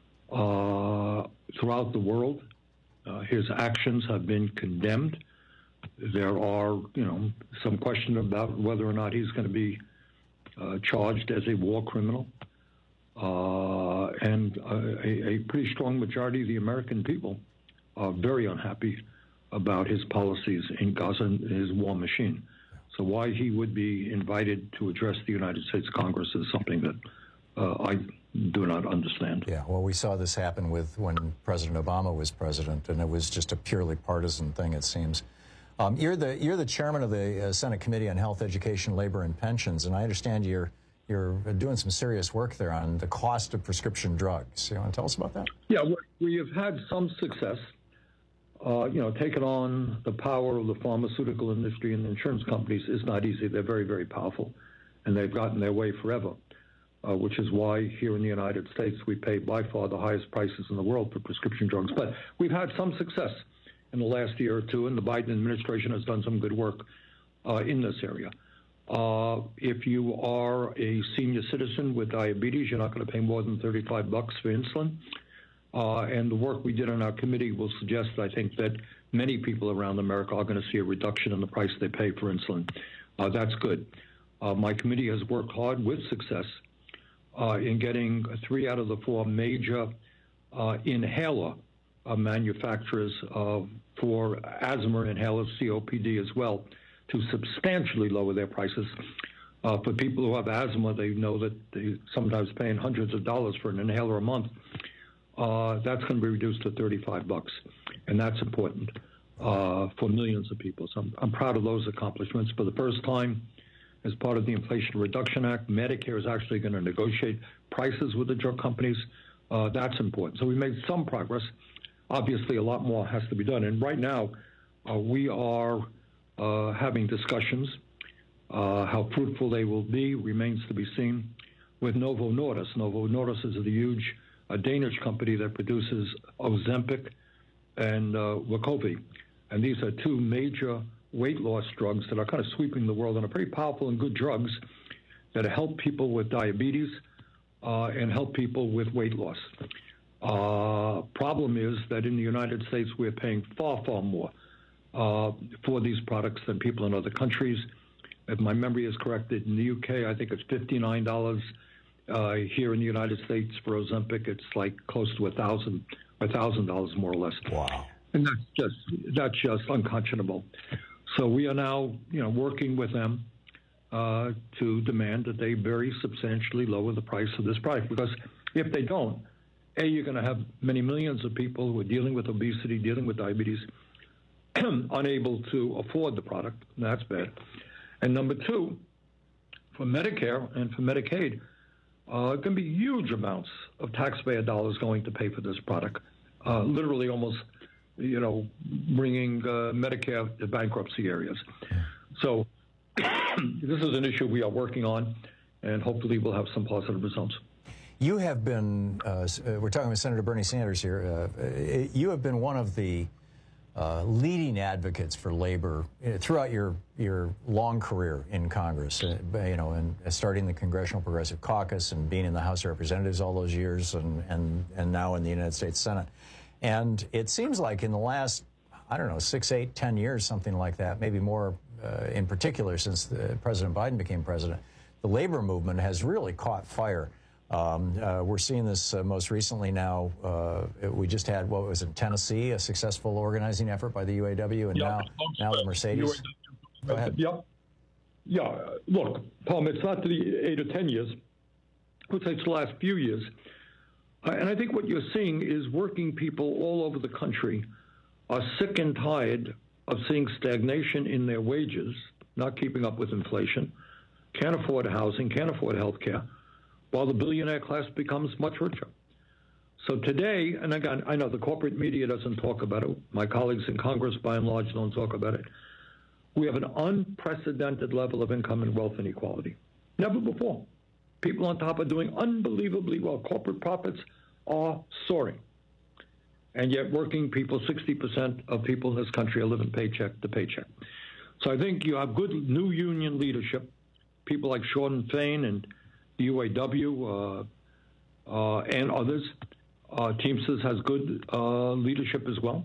Uh, throughout the world, uh, his actions have been condemned. There are, you know, some question about whether or not he's going to be uh, charged as a war criminal. Uh, and uh, a, a pretty strong majority of the American people are very unhappy about his policies in Gaza and his war machine. So why he would be invited to address the United States Congress is something that uh, I do not understand. Yeah, well, we saw this happen with when President Obama was president, and it was just a purely partisan thing, it seems. Um, you're the you're the chairman of the uh, Senate Committee on Health, Education, Labor, and Pensions, and I understand you're you're doing some serious work there on the cost of prescription drugs. You want to tell us about that? Yeah, we have had some success. Uh, you know, taking on the power of the pharmaceutical industry and the insurance companies is not easy. They're very, very powerful, and they've gotten their way forever, uh, which is why here in the United States we pay by far the highest prices in the world for prescription drugs. But we've had some success in the last year or two, and the Biden administration has done some good work uh, in this area. Uh, if you are a senior citizen with diabetes, you're not going to pay more than thirty-five bucks for insulin. Uh, and the work we did on our committee will suggest, I think, that many people around America are going to see a reduction in the price they pay for insulin. Uh, that's good. Uh, my committee has worked hard with success uh, in getting three out of the four major uh, inhaler uh, manufacturers uh, for asthma inhalers, C O P D as well, to substantially lower their prices. Uh, for people who have asthma, they know that they sometimes paying hundreds of dollars for an inhaler a month. Uh, that's going to be reduced to thirty-five bucks, and that's important uh, for millions of people. So I'm, I'm proud of those accomplishments. For the first time, as part of the Inflation Reduction Act, Medicare is actually going to negotiate prices with the drug companies. Uh, that's important. So we made some progress. Obviously, a lot more has to be done. And right now, uh, we are uh, having discussions. Uh, how fruitful they will be remains to be seen with Novo Nordisk. Novo Nordisk is the huge a Danish company that produces Ozempic and uh, Wegovy. And these are two major weight loss drugs that are kind of sweeping the world and are pretty powerful and good drugs that help people with diabetes uh, and help people with weight loss. Uh, problem is that in the United States, we're paying far, far more uh, for these products than people in other countries. If my memory is correct, in the U K, I think it's fifty-nine dollars. Uh, here in the United States for Ozempic, it's like close to a thousand, a thousand dollars more or less. Wow! And that's just that's just unconscionable. So we are now, you know, working with them uh, to demand that they very substantially lower the price of this product. Because if they don't, A, you're going to have many millions of people who are dealing with obesity, dealing with diabetes, unable to afford the product. And that's bad. And number two, for Medicare and for Medicaid, Uh, going to be huge amounts of taxpayer dollars going to pay for this product, uh, literally almost, you know, bringing uh, Medicare to bankruptcy areas. So this is an issue we are working on, and hopefully we'll have some positive results. You have been, uh, we're talking with Senator Bernie Sanders here, uh, you have been one of the uh, leading advocates for labor uh, throughout your your long career in Congress, uh, you know, and starting the Congressional Progressive Caucus and being in the House of Representatives all those years, and and and now in the United States Senate. And it seems like in the last, I don't know, six, eight, ten years, something like that, maybe more uh, in particular since the, President Biden became president, the labor movement has really caught fire. Um, uh, we're seeing this uh, most recently now. Uh, we just had, what was it, Tennessee, a successful organizing effort by the U A W, and yep. now now the Mercedes. Go ahead. Yep. Yeah, look, Tom, it's not the eight or ten years. I would say it's the last few years. Uh, and I think what you're seeing is working people all over the country are sick and tired of seeing stagnation in their wages, not keeping up with inflation, can't afford housing, can't afford health care, while the billionaire class becomes much richer. So today, and again, I know the corporate media doesn't talk about it. My colleagues in Congress, by and large, don't talk about it. we have an unprecedented level of income and wealth inequality. Never before. People on top are doing unbelievably well. Corporate profits are soaring. And yet working people, sixty percent of people in this country are living paycheck to paycheck. So I think you have good new union leadership, people like Sean Fain and the U A W uh, uh, and others. Uh, Teamsters has good uh, leadership as well.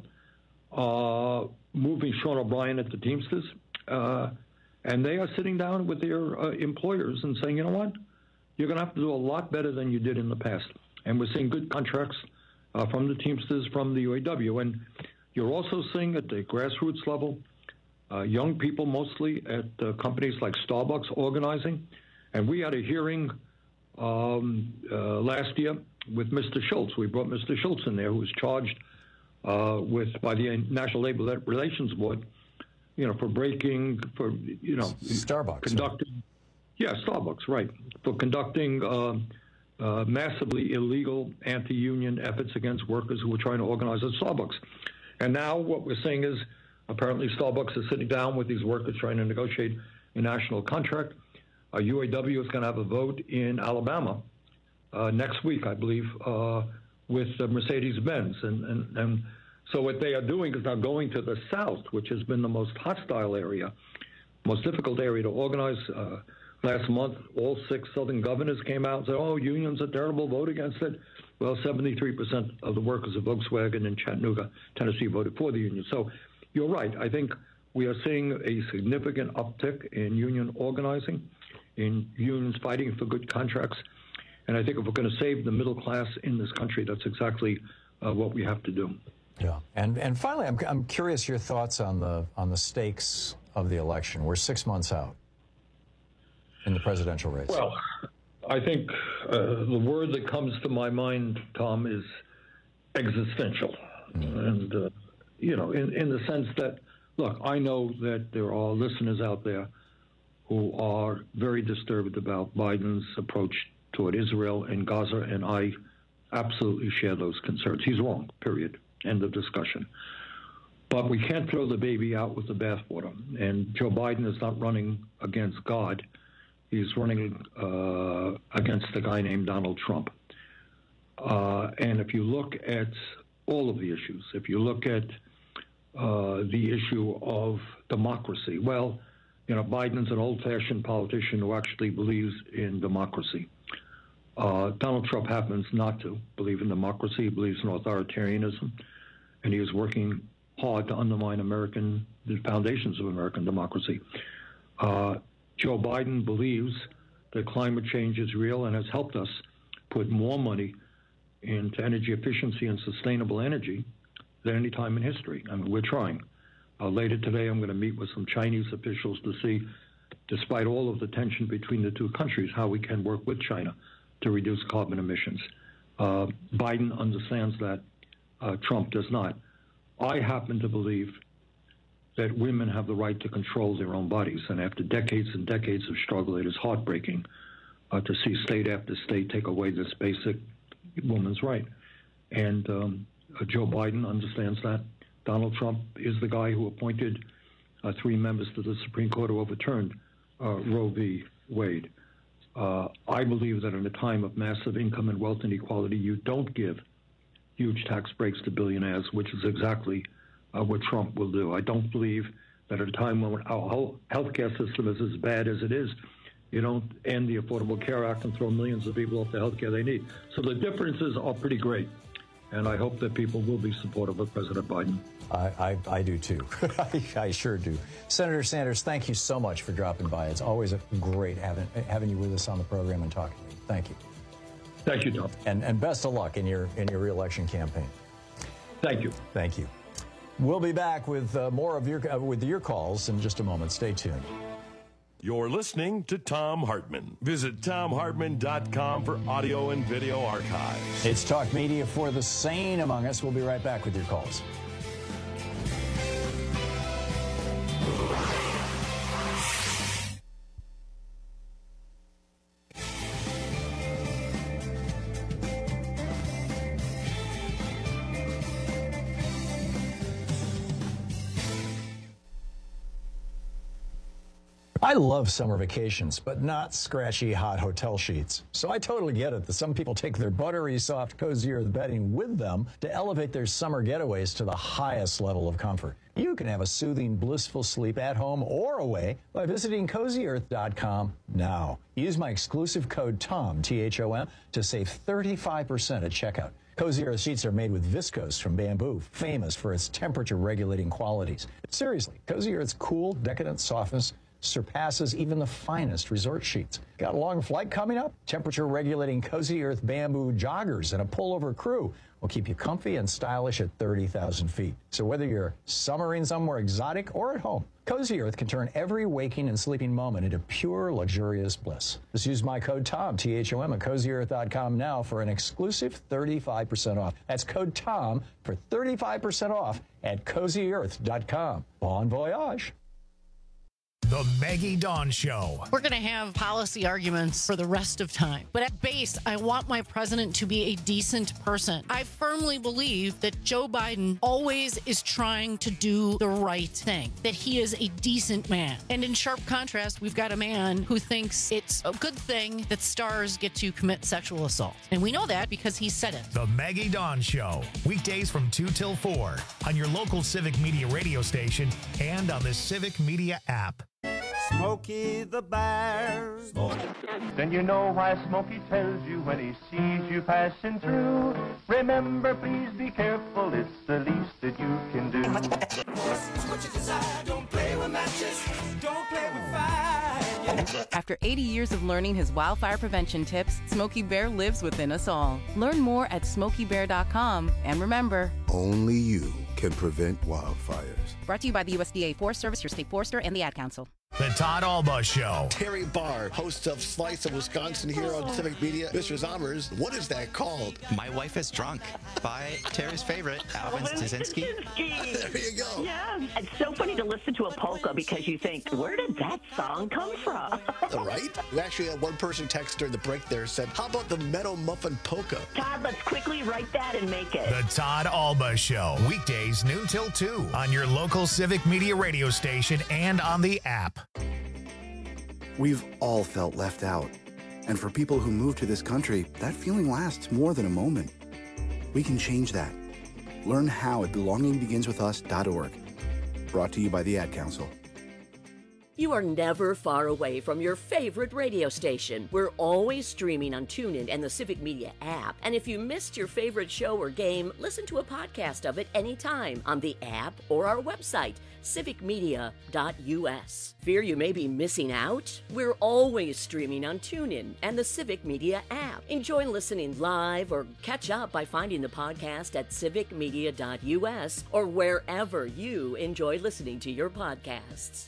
Uh, moving Sean O'Brien at the Teamsters. Uh, and they are sitting down with their uh, employers and saying, you know what, you're going to have to do a lot better than you did in the past. And we're seeing good contracts uh, from the Teamsters, from the U A W. And you're also seeing at the grassroots level, uh, young people mostly at uh, companies like Starbucks organizing. And we had a hearing um, uh, last year with Mister Schultz. We brought Mister Schultz in there, who was charged uh, with by the National Labor Relations Board, you know, for breaking, for, you know, Starbucks. Conducting, yeah, Starbucks, right, for conducting uh, uh, massively illegal anti-union efforts against workers who were trying to organize at Starbucks. And now what we're seeing is apparently Starbucks is sitting down with these workers trying to negotiate a national contract. Uh, U A W is going to have a vote in Alabama uh, next week, I believe, uh, with uh, Mercedes-Benz. And, and, and so what they are doing is now going to the South, which has been the most hostile area, most difficult area to organize. Uh, last month, all six Southern governors came out and said, oh, unions are terrible, vote against it. Well, seventy-three percent of the workers of Volkswagen in Chattanooga, Tennessee, voted for the union. So you're right. I think we are seeing a significant uptick in union organizing, in unions fighting for good contracts. And I think if we're going to save the middle class in this country, that's exactly uh, what we have to do. Yeah, and and finally, I'm I'm curious your thoughts on the on the stakes of the election. We're six months out in the presidential race. Well, I think uh, the word that comes to my mind, Tom, is existential, mm-hmm. and uh, you know, in in the sense that, look, I know that there are listeners out there who are very disturbed about Biden's approach toward Israel and Gaza, and I absolutely share those concerns. He's wrong, period. End of discussion. But we can't throw the baby out with the bathwater. And Joe Biden is not running against God. He's running uh, against a guy named Donald Trump. Uh, and if you look at all of the issues, if you look at uh, the issue of democracy, well, you know, Biden's an old-fashioned politician who actually believes in democracy. Uh, Donald Trump happens not to believe in democracy. He believes in authoritarianism, and he is working hard to undermine American, the foundations of American democracy. Uh, Joe Biden believes that climate change is real and has helped us put more money into energy efficiency and sustainable energy than any time in history. I mean, we're trying. Uh, later today, I'm going to meet with some Chinese officials to see, despite all of the tension between the two countries, how we can work with China to reduce carbon emissions. Uh, Biden understands that. Uh, Trump does not. I happen to believe that women have the right to control their own bodies. And after decades and decades of struggle, it is heartbreaking uh, to see state after state take away this basic woman's right. And um, uh, Joe Biden understands that. Donald Trump is the guy who appointed uh, three members to the Supreme Court who overturned uh, Roe v. Wade. Uh, I believe that in a time of massive income and wealth inequality, you don't give huge tax breaks to billionaires, which is exactly uh, what Trump will do. I don't believe that at a time when our whole healthcare system is as bad as it is, you don't end the Affordable Care Act and throw millions of people off the healthcare they need. So the differences are pretty great, and I hope that people will be supportive of President Biden. I, I, I do too. I, I sure do. Senator Sanders, thank you so much for dropping by. It's always a great having having you with us on the program and talking to you. Thank you. Thank you, Tom. And and best of luck in your in your re-election campaign. Thank you. Thank you. We'll be back with uh, more of your uh, with your calls in just a moment. Stay tuned. You're listening to Thom Hartmann. Visit Thom Hartmann dot com for audio and video archives. It's Talk Media for the sane among us. We'll be right back with your calls. I love summer vacations, but not scratchy, hot hotel sheets. So I totally get it that some people take their buttery, soft, Cozy Earth bedding with them to elevate their summer getaways to the highest level of comfort. You can have a soothing, blissful sleep at home or away by visiting cozy earth dot com now. Use my exclusive code TOM, T H O M, to save thirty-five percent at checkout. Cozy Earth sheets are made with viscose from bamboo, famous for its temperature-regulating qualities. Seriously, Cozy Earth's cool, decadent softness surpasses even the finest resort sheets. Got a long flight coming up? Temperature-regulating Cozy Earth bamboo joggers and a pullover crew will keep you comfy and stylish at thirty thousand feet. So whether you're summering somewhere exotic or at home, Cozy Earth can turn every waking and sleeping moment into pure, luxurious bliss. Just use my code TOM, T H O M, at cozy earth dot com now for an exclusive thirty-five percent off. That's code TOM for thirty-five percent off at cozy earth dot com. Bon voyage. The Maggie Dawn Show. We're going to have policy arguments for the rest of time. But at base, I want my president to be a decent person. I firmly believe that Joe Biden always is trying to do the right thing, that he is a decent man. And in sharp contrast, we've got a man who thinks it's a good thing that stars get to commit sexual assault. And we know that because he said it. The Maggie Dawn Show. Weekdays from two till four on your local Civic Media radio station and on the Civic Media app. Smokey the Bear. Then you know why Smokey tells you when he sees you passing through. Remember, please be careful, it's the least that you can do. What you desire, don't play with matches, don't play with fire. After eighty years of learning his wildfire prevention tips, Smokey Bear lives within us all. Learn more at smokey bear dot com, and remember, only you can prevent wildfires. Brought to you by the U S D A Forest Service, your state forester, and the Ad Council. The Todd Alba Show. Terry Barr, host of Slice of Wisconsin here on Civic Media. Mister Zommers, what is that called? My Wife is Drunk by Terry's favorite, Alvin Stasinski. There you go. Yeah, it's so funny to listen to a polka because you think, where did that song come from? Right? We actually had one person text during the break there said, how about the Meadow Muffin Polka? Todd, let's quickly write that and make it. The Todd Alba Show. Weekdays noon till two on your local Civic Media radio station and on the app. We've all felt left out. And for people who move to this country, that feeling lasts more than a moment. We can change that. Learn how at belonging begins with us dot org. Brought to you by the Ad Council. You are never far away from your favorite radio station. We're always streaming on TuneIn and the Civic Media app. And if you missed your favorite show or game, listen to a podcast of it anytime on the app or our website, civic media dot U S. Fear you may be missing out? We're always streaming on TuneIn and the Civic Media app. Enjoy listening live or catch up by finding the podcast at civic media dot U S or wherever you enjoy listening to your podcasts.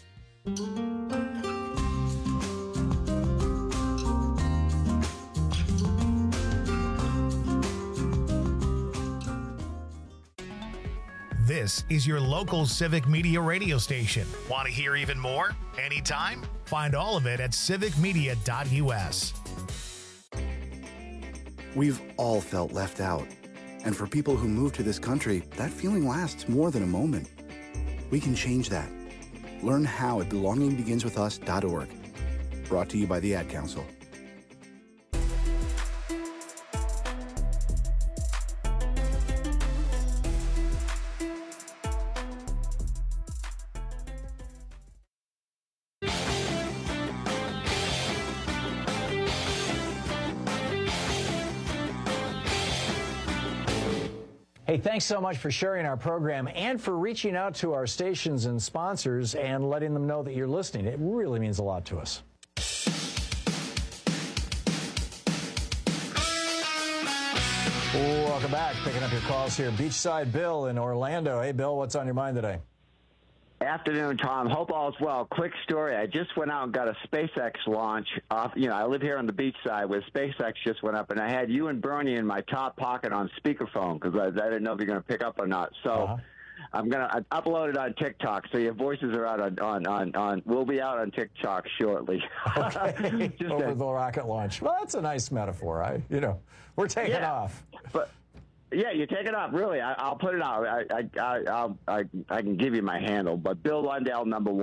This is your local Civic Media radio station. Want to hear even more? Anytime? Find all of it at civic media dot U S. We've all felt left out. And for people who move to this country, that feeling lasts more than a moment. We can change that. Learn how at belonging begins with us dot org. Brought to you by the Ad Council. Hey, thanks so much for sharing our program and for reaching out to our stations and sponsors and letting them know that you're listening. It really means a lot to us. Welcome back. Picking up your calls here. Beachside Bill in Orlando. Hey, Bill, what's on your mind today? Afternoon, Tom. Hope all's well. Quick story. I just went out and got a SpaceX launch off. You know, I live here on the beach side where SpaceX just went up, and I had you and Bernie in my top pocket on speakerphone because I, I didn't know if you're going to pick up or not. So uh-huh. I'm going to upload it on TikTok. So your voices are out on, on, on, on we'll be out on TikTok shortly. Okay. Over a, the rocket launch. Well, that's a nice metaphor. I, you know, we're taking yeah, off. But yeah, you take it off. Really, I, I'll put it out. I, I, I, I'll, I, I can give you my handle, but Bill Lundell, number one.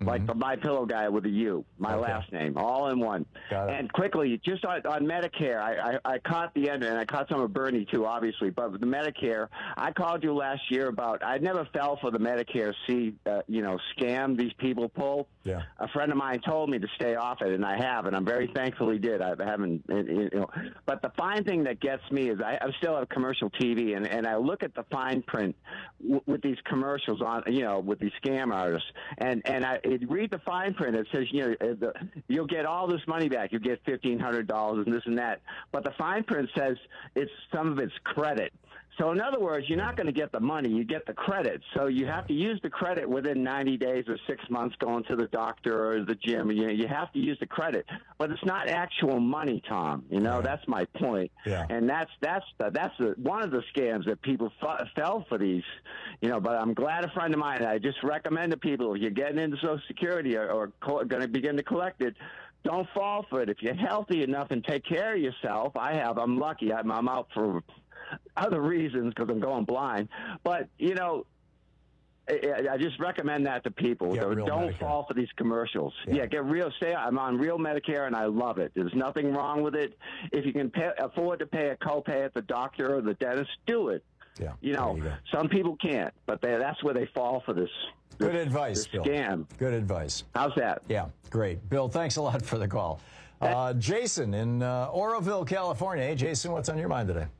like the My Pillow guy with a U, my Okay. last name, all in one. Got it. And quickly, just on, on Medicare, I, I, I caught the end, and I caught some of Bernie too, obviously. But with the Medicare, I called you last year about. I never fell for the Medicare C, uh, you know, scam these people pull. Yeah. A friend of mine told me to stay off it, and I have, and I'm very thankful he did. I haven't, you know. But the fine thing that gets me is I, I still have commercial T V, and, and I look at the fine print w- with these commercials on, you know, with these scam artists, and and I it, read the fine print. It says, you know, uh, the, you'll get all this money back. You get fifteen hundred dollars and this and that. But the fine print says it's some of it's credit. So in other words, you're not going to get the money, you get the credit. So you have to use the credit within ninety days or six months going to the doctor or the gym. You know, you have to use the credit. But it's not actual money, Tom. You know, that's my point. Yeah. And that's that's the, that's the, one of the scams that people f- fell for these. You know, but I'm glad a friend of mine, I just recommend to people, if you're getting into Social Security or, or co- going to begin to collect it, don't fall for it. If you're healthy enough and take care of yourself, I have, I'm lucky. I'm, I'm out for other reasons because I'm going blind. But, you know, I, I just recommend that to people. Get real Don't Medicare. fall for these commercials. Yeah. yeah, get real. Stay. I'm on real Medicare, and I love it. There's nothing wrong with it. If you can pay, afford to pay a copay at the doctor or the dentist, do it. Yeah. You know, you go. some people can't, but they, that's where they fall for this. this Good advice, this Bill. Scam. Good advice. How's that? Yeah, great. Bill, thanks a lot for the call. Uh, Jason in uh, Oroville, California. Hey, Jason, what's on your mind today?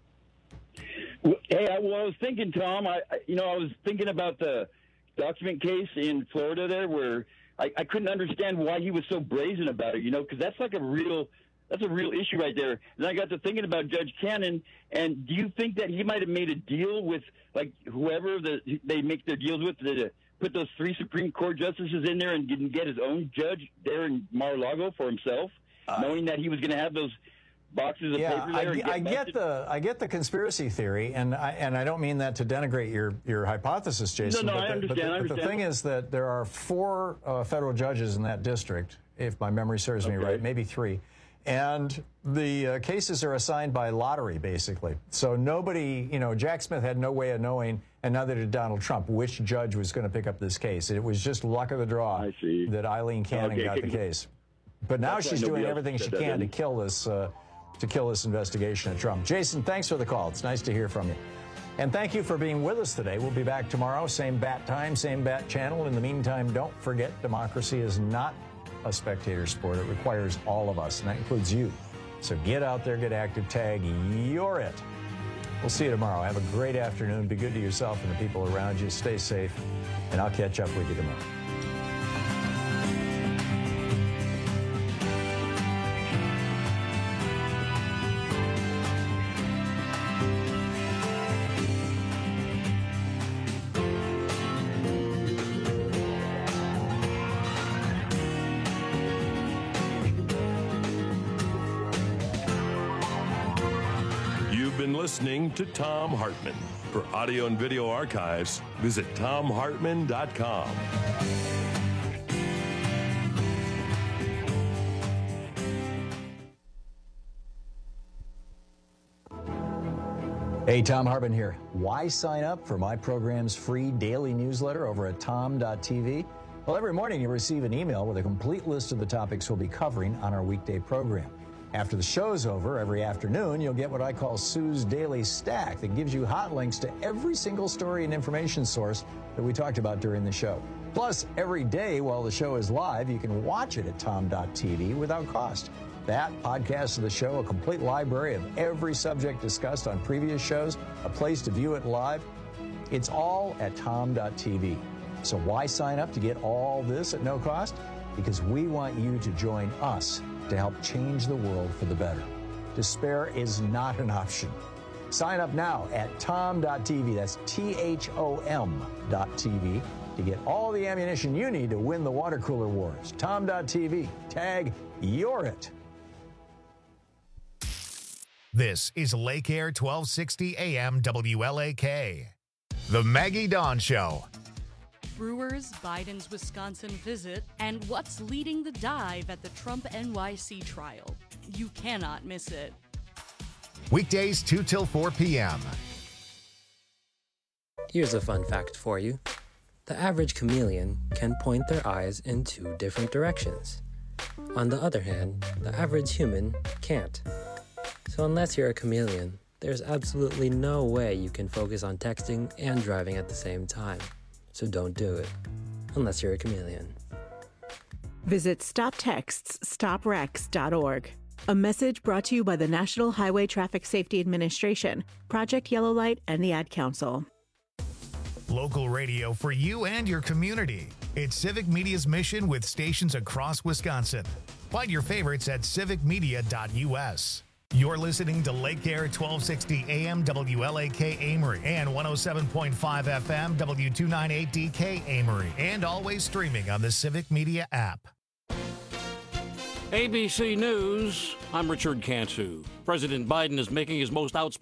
Hey, I, well, I was thinking, Tom, I, I- you know, I was thinking about the document case in Florida there where I, I couldn't understand why he was so brazen about it, you know, because that's like a real, that's a real issue right there. And I got to thinking about Judge Cannon, and do you think that he might have made a deal with, like, whoever the, they make their deals with to put those three Supreme Court justices in there and didn't get his own judge there in Mar-a-Lago for himself, uh, knowing that he was going to have those boxes of Yeah, paper there? I, and I get busted? the I get the conspiracy theory, and I and I don't mean that to denigrate your your hypothesis, Jason. No, no, but I the, understand, But the, I but the understand. thing is that there are four uh, federal judges in that district, if my memory serves me Okay. right, maybe three, and the uh, cases are assigned by lottery, basically. So nobody, you know, Jack Smith had no way of knowing, and neither did Donald Trump, which judge was going to pick up this case. It was just luck of the draw that Eileen Cannon Okay, got the okay. case. But now That's why she's nobody doing else everything she said that, can to then. kill this uh, to kill this investigation of Trump. Jason, thanks for the call. It's nice to hear from you. And thank you for being with us today. We'll be back tomorrow, same bat time, same bat channel. In the meantime, don't forget, democracy is not a spectator sport. It requires all of us, and that includes you. So get out there, get active, tag, you're it. We'll see you tomorrow. Have a great afternoon. Be good to yourself and the people around you. Stay safe, and I'll catch up with you tomorrow. You've been listening to Tom Hartman. For audio and video archives, visit tom hartman dot com. Hey, Tom Hartman here. Why sign up for my program's free daily newsletter over at tom dot t v? Well, every morning you receive an email with a complete list of the topics we'll be covering on our weekday program. After the show's over, every afternoon, you'll get what I call Sue's Daily Stack that gives you hot links to every single story and information source that we talked about during the show. Plus, every day while the show is live, you can watch it at tom dot t v without cost. That, podcast of the show, a complete library of every subject discussed on previous shows, a place to view it live, it's all at tom dot t v. So why sign up to get all this at no cost? Because we want you to join us to help change the world for the better. Despair is not an option. Sign up now at tom dot t v. That's T H O M dot T V to get all the ammunition you need to win the water cooler wars. tom dot t v. Tag, you're it. This is Lake Air twelve sixty A M W L A K. The Maggie Dawn Show. Brewers, Biden's Wisconsin visit, and what's leading the dive at the Trump N Y C trial. You cannot miss it. Weekdays two till four p.m. Here's a fun fact for you. The average chameleon can point their eyes in two different directions. On the other hand, the average human can't. So unless you're a chameleon, there's absolutely no way you can focus on texting and driving at the same time. So don't do it, unless you're a chameleon. Visit stop texts stop wrecks dot org. A message brought to you by the National Highway Traffic Safety Administration, Project Yellow Light, and the Ad Council. Local radio for you and your community. It's Civic Media's mission with stations across Wisconsin. Find your favorites at civic media dot u s. You're listening to Lake Air twelve sixty A M W L A K Amory and one oh seven point five F M W two ninety-eight D K Amory, and always streaming on the Civic Media app. A B C News, I'm Richard Cantu. President Biden is making his most outspoken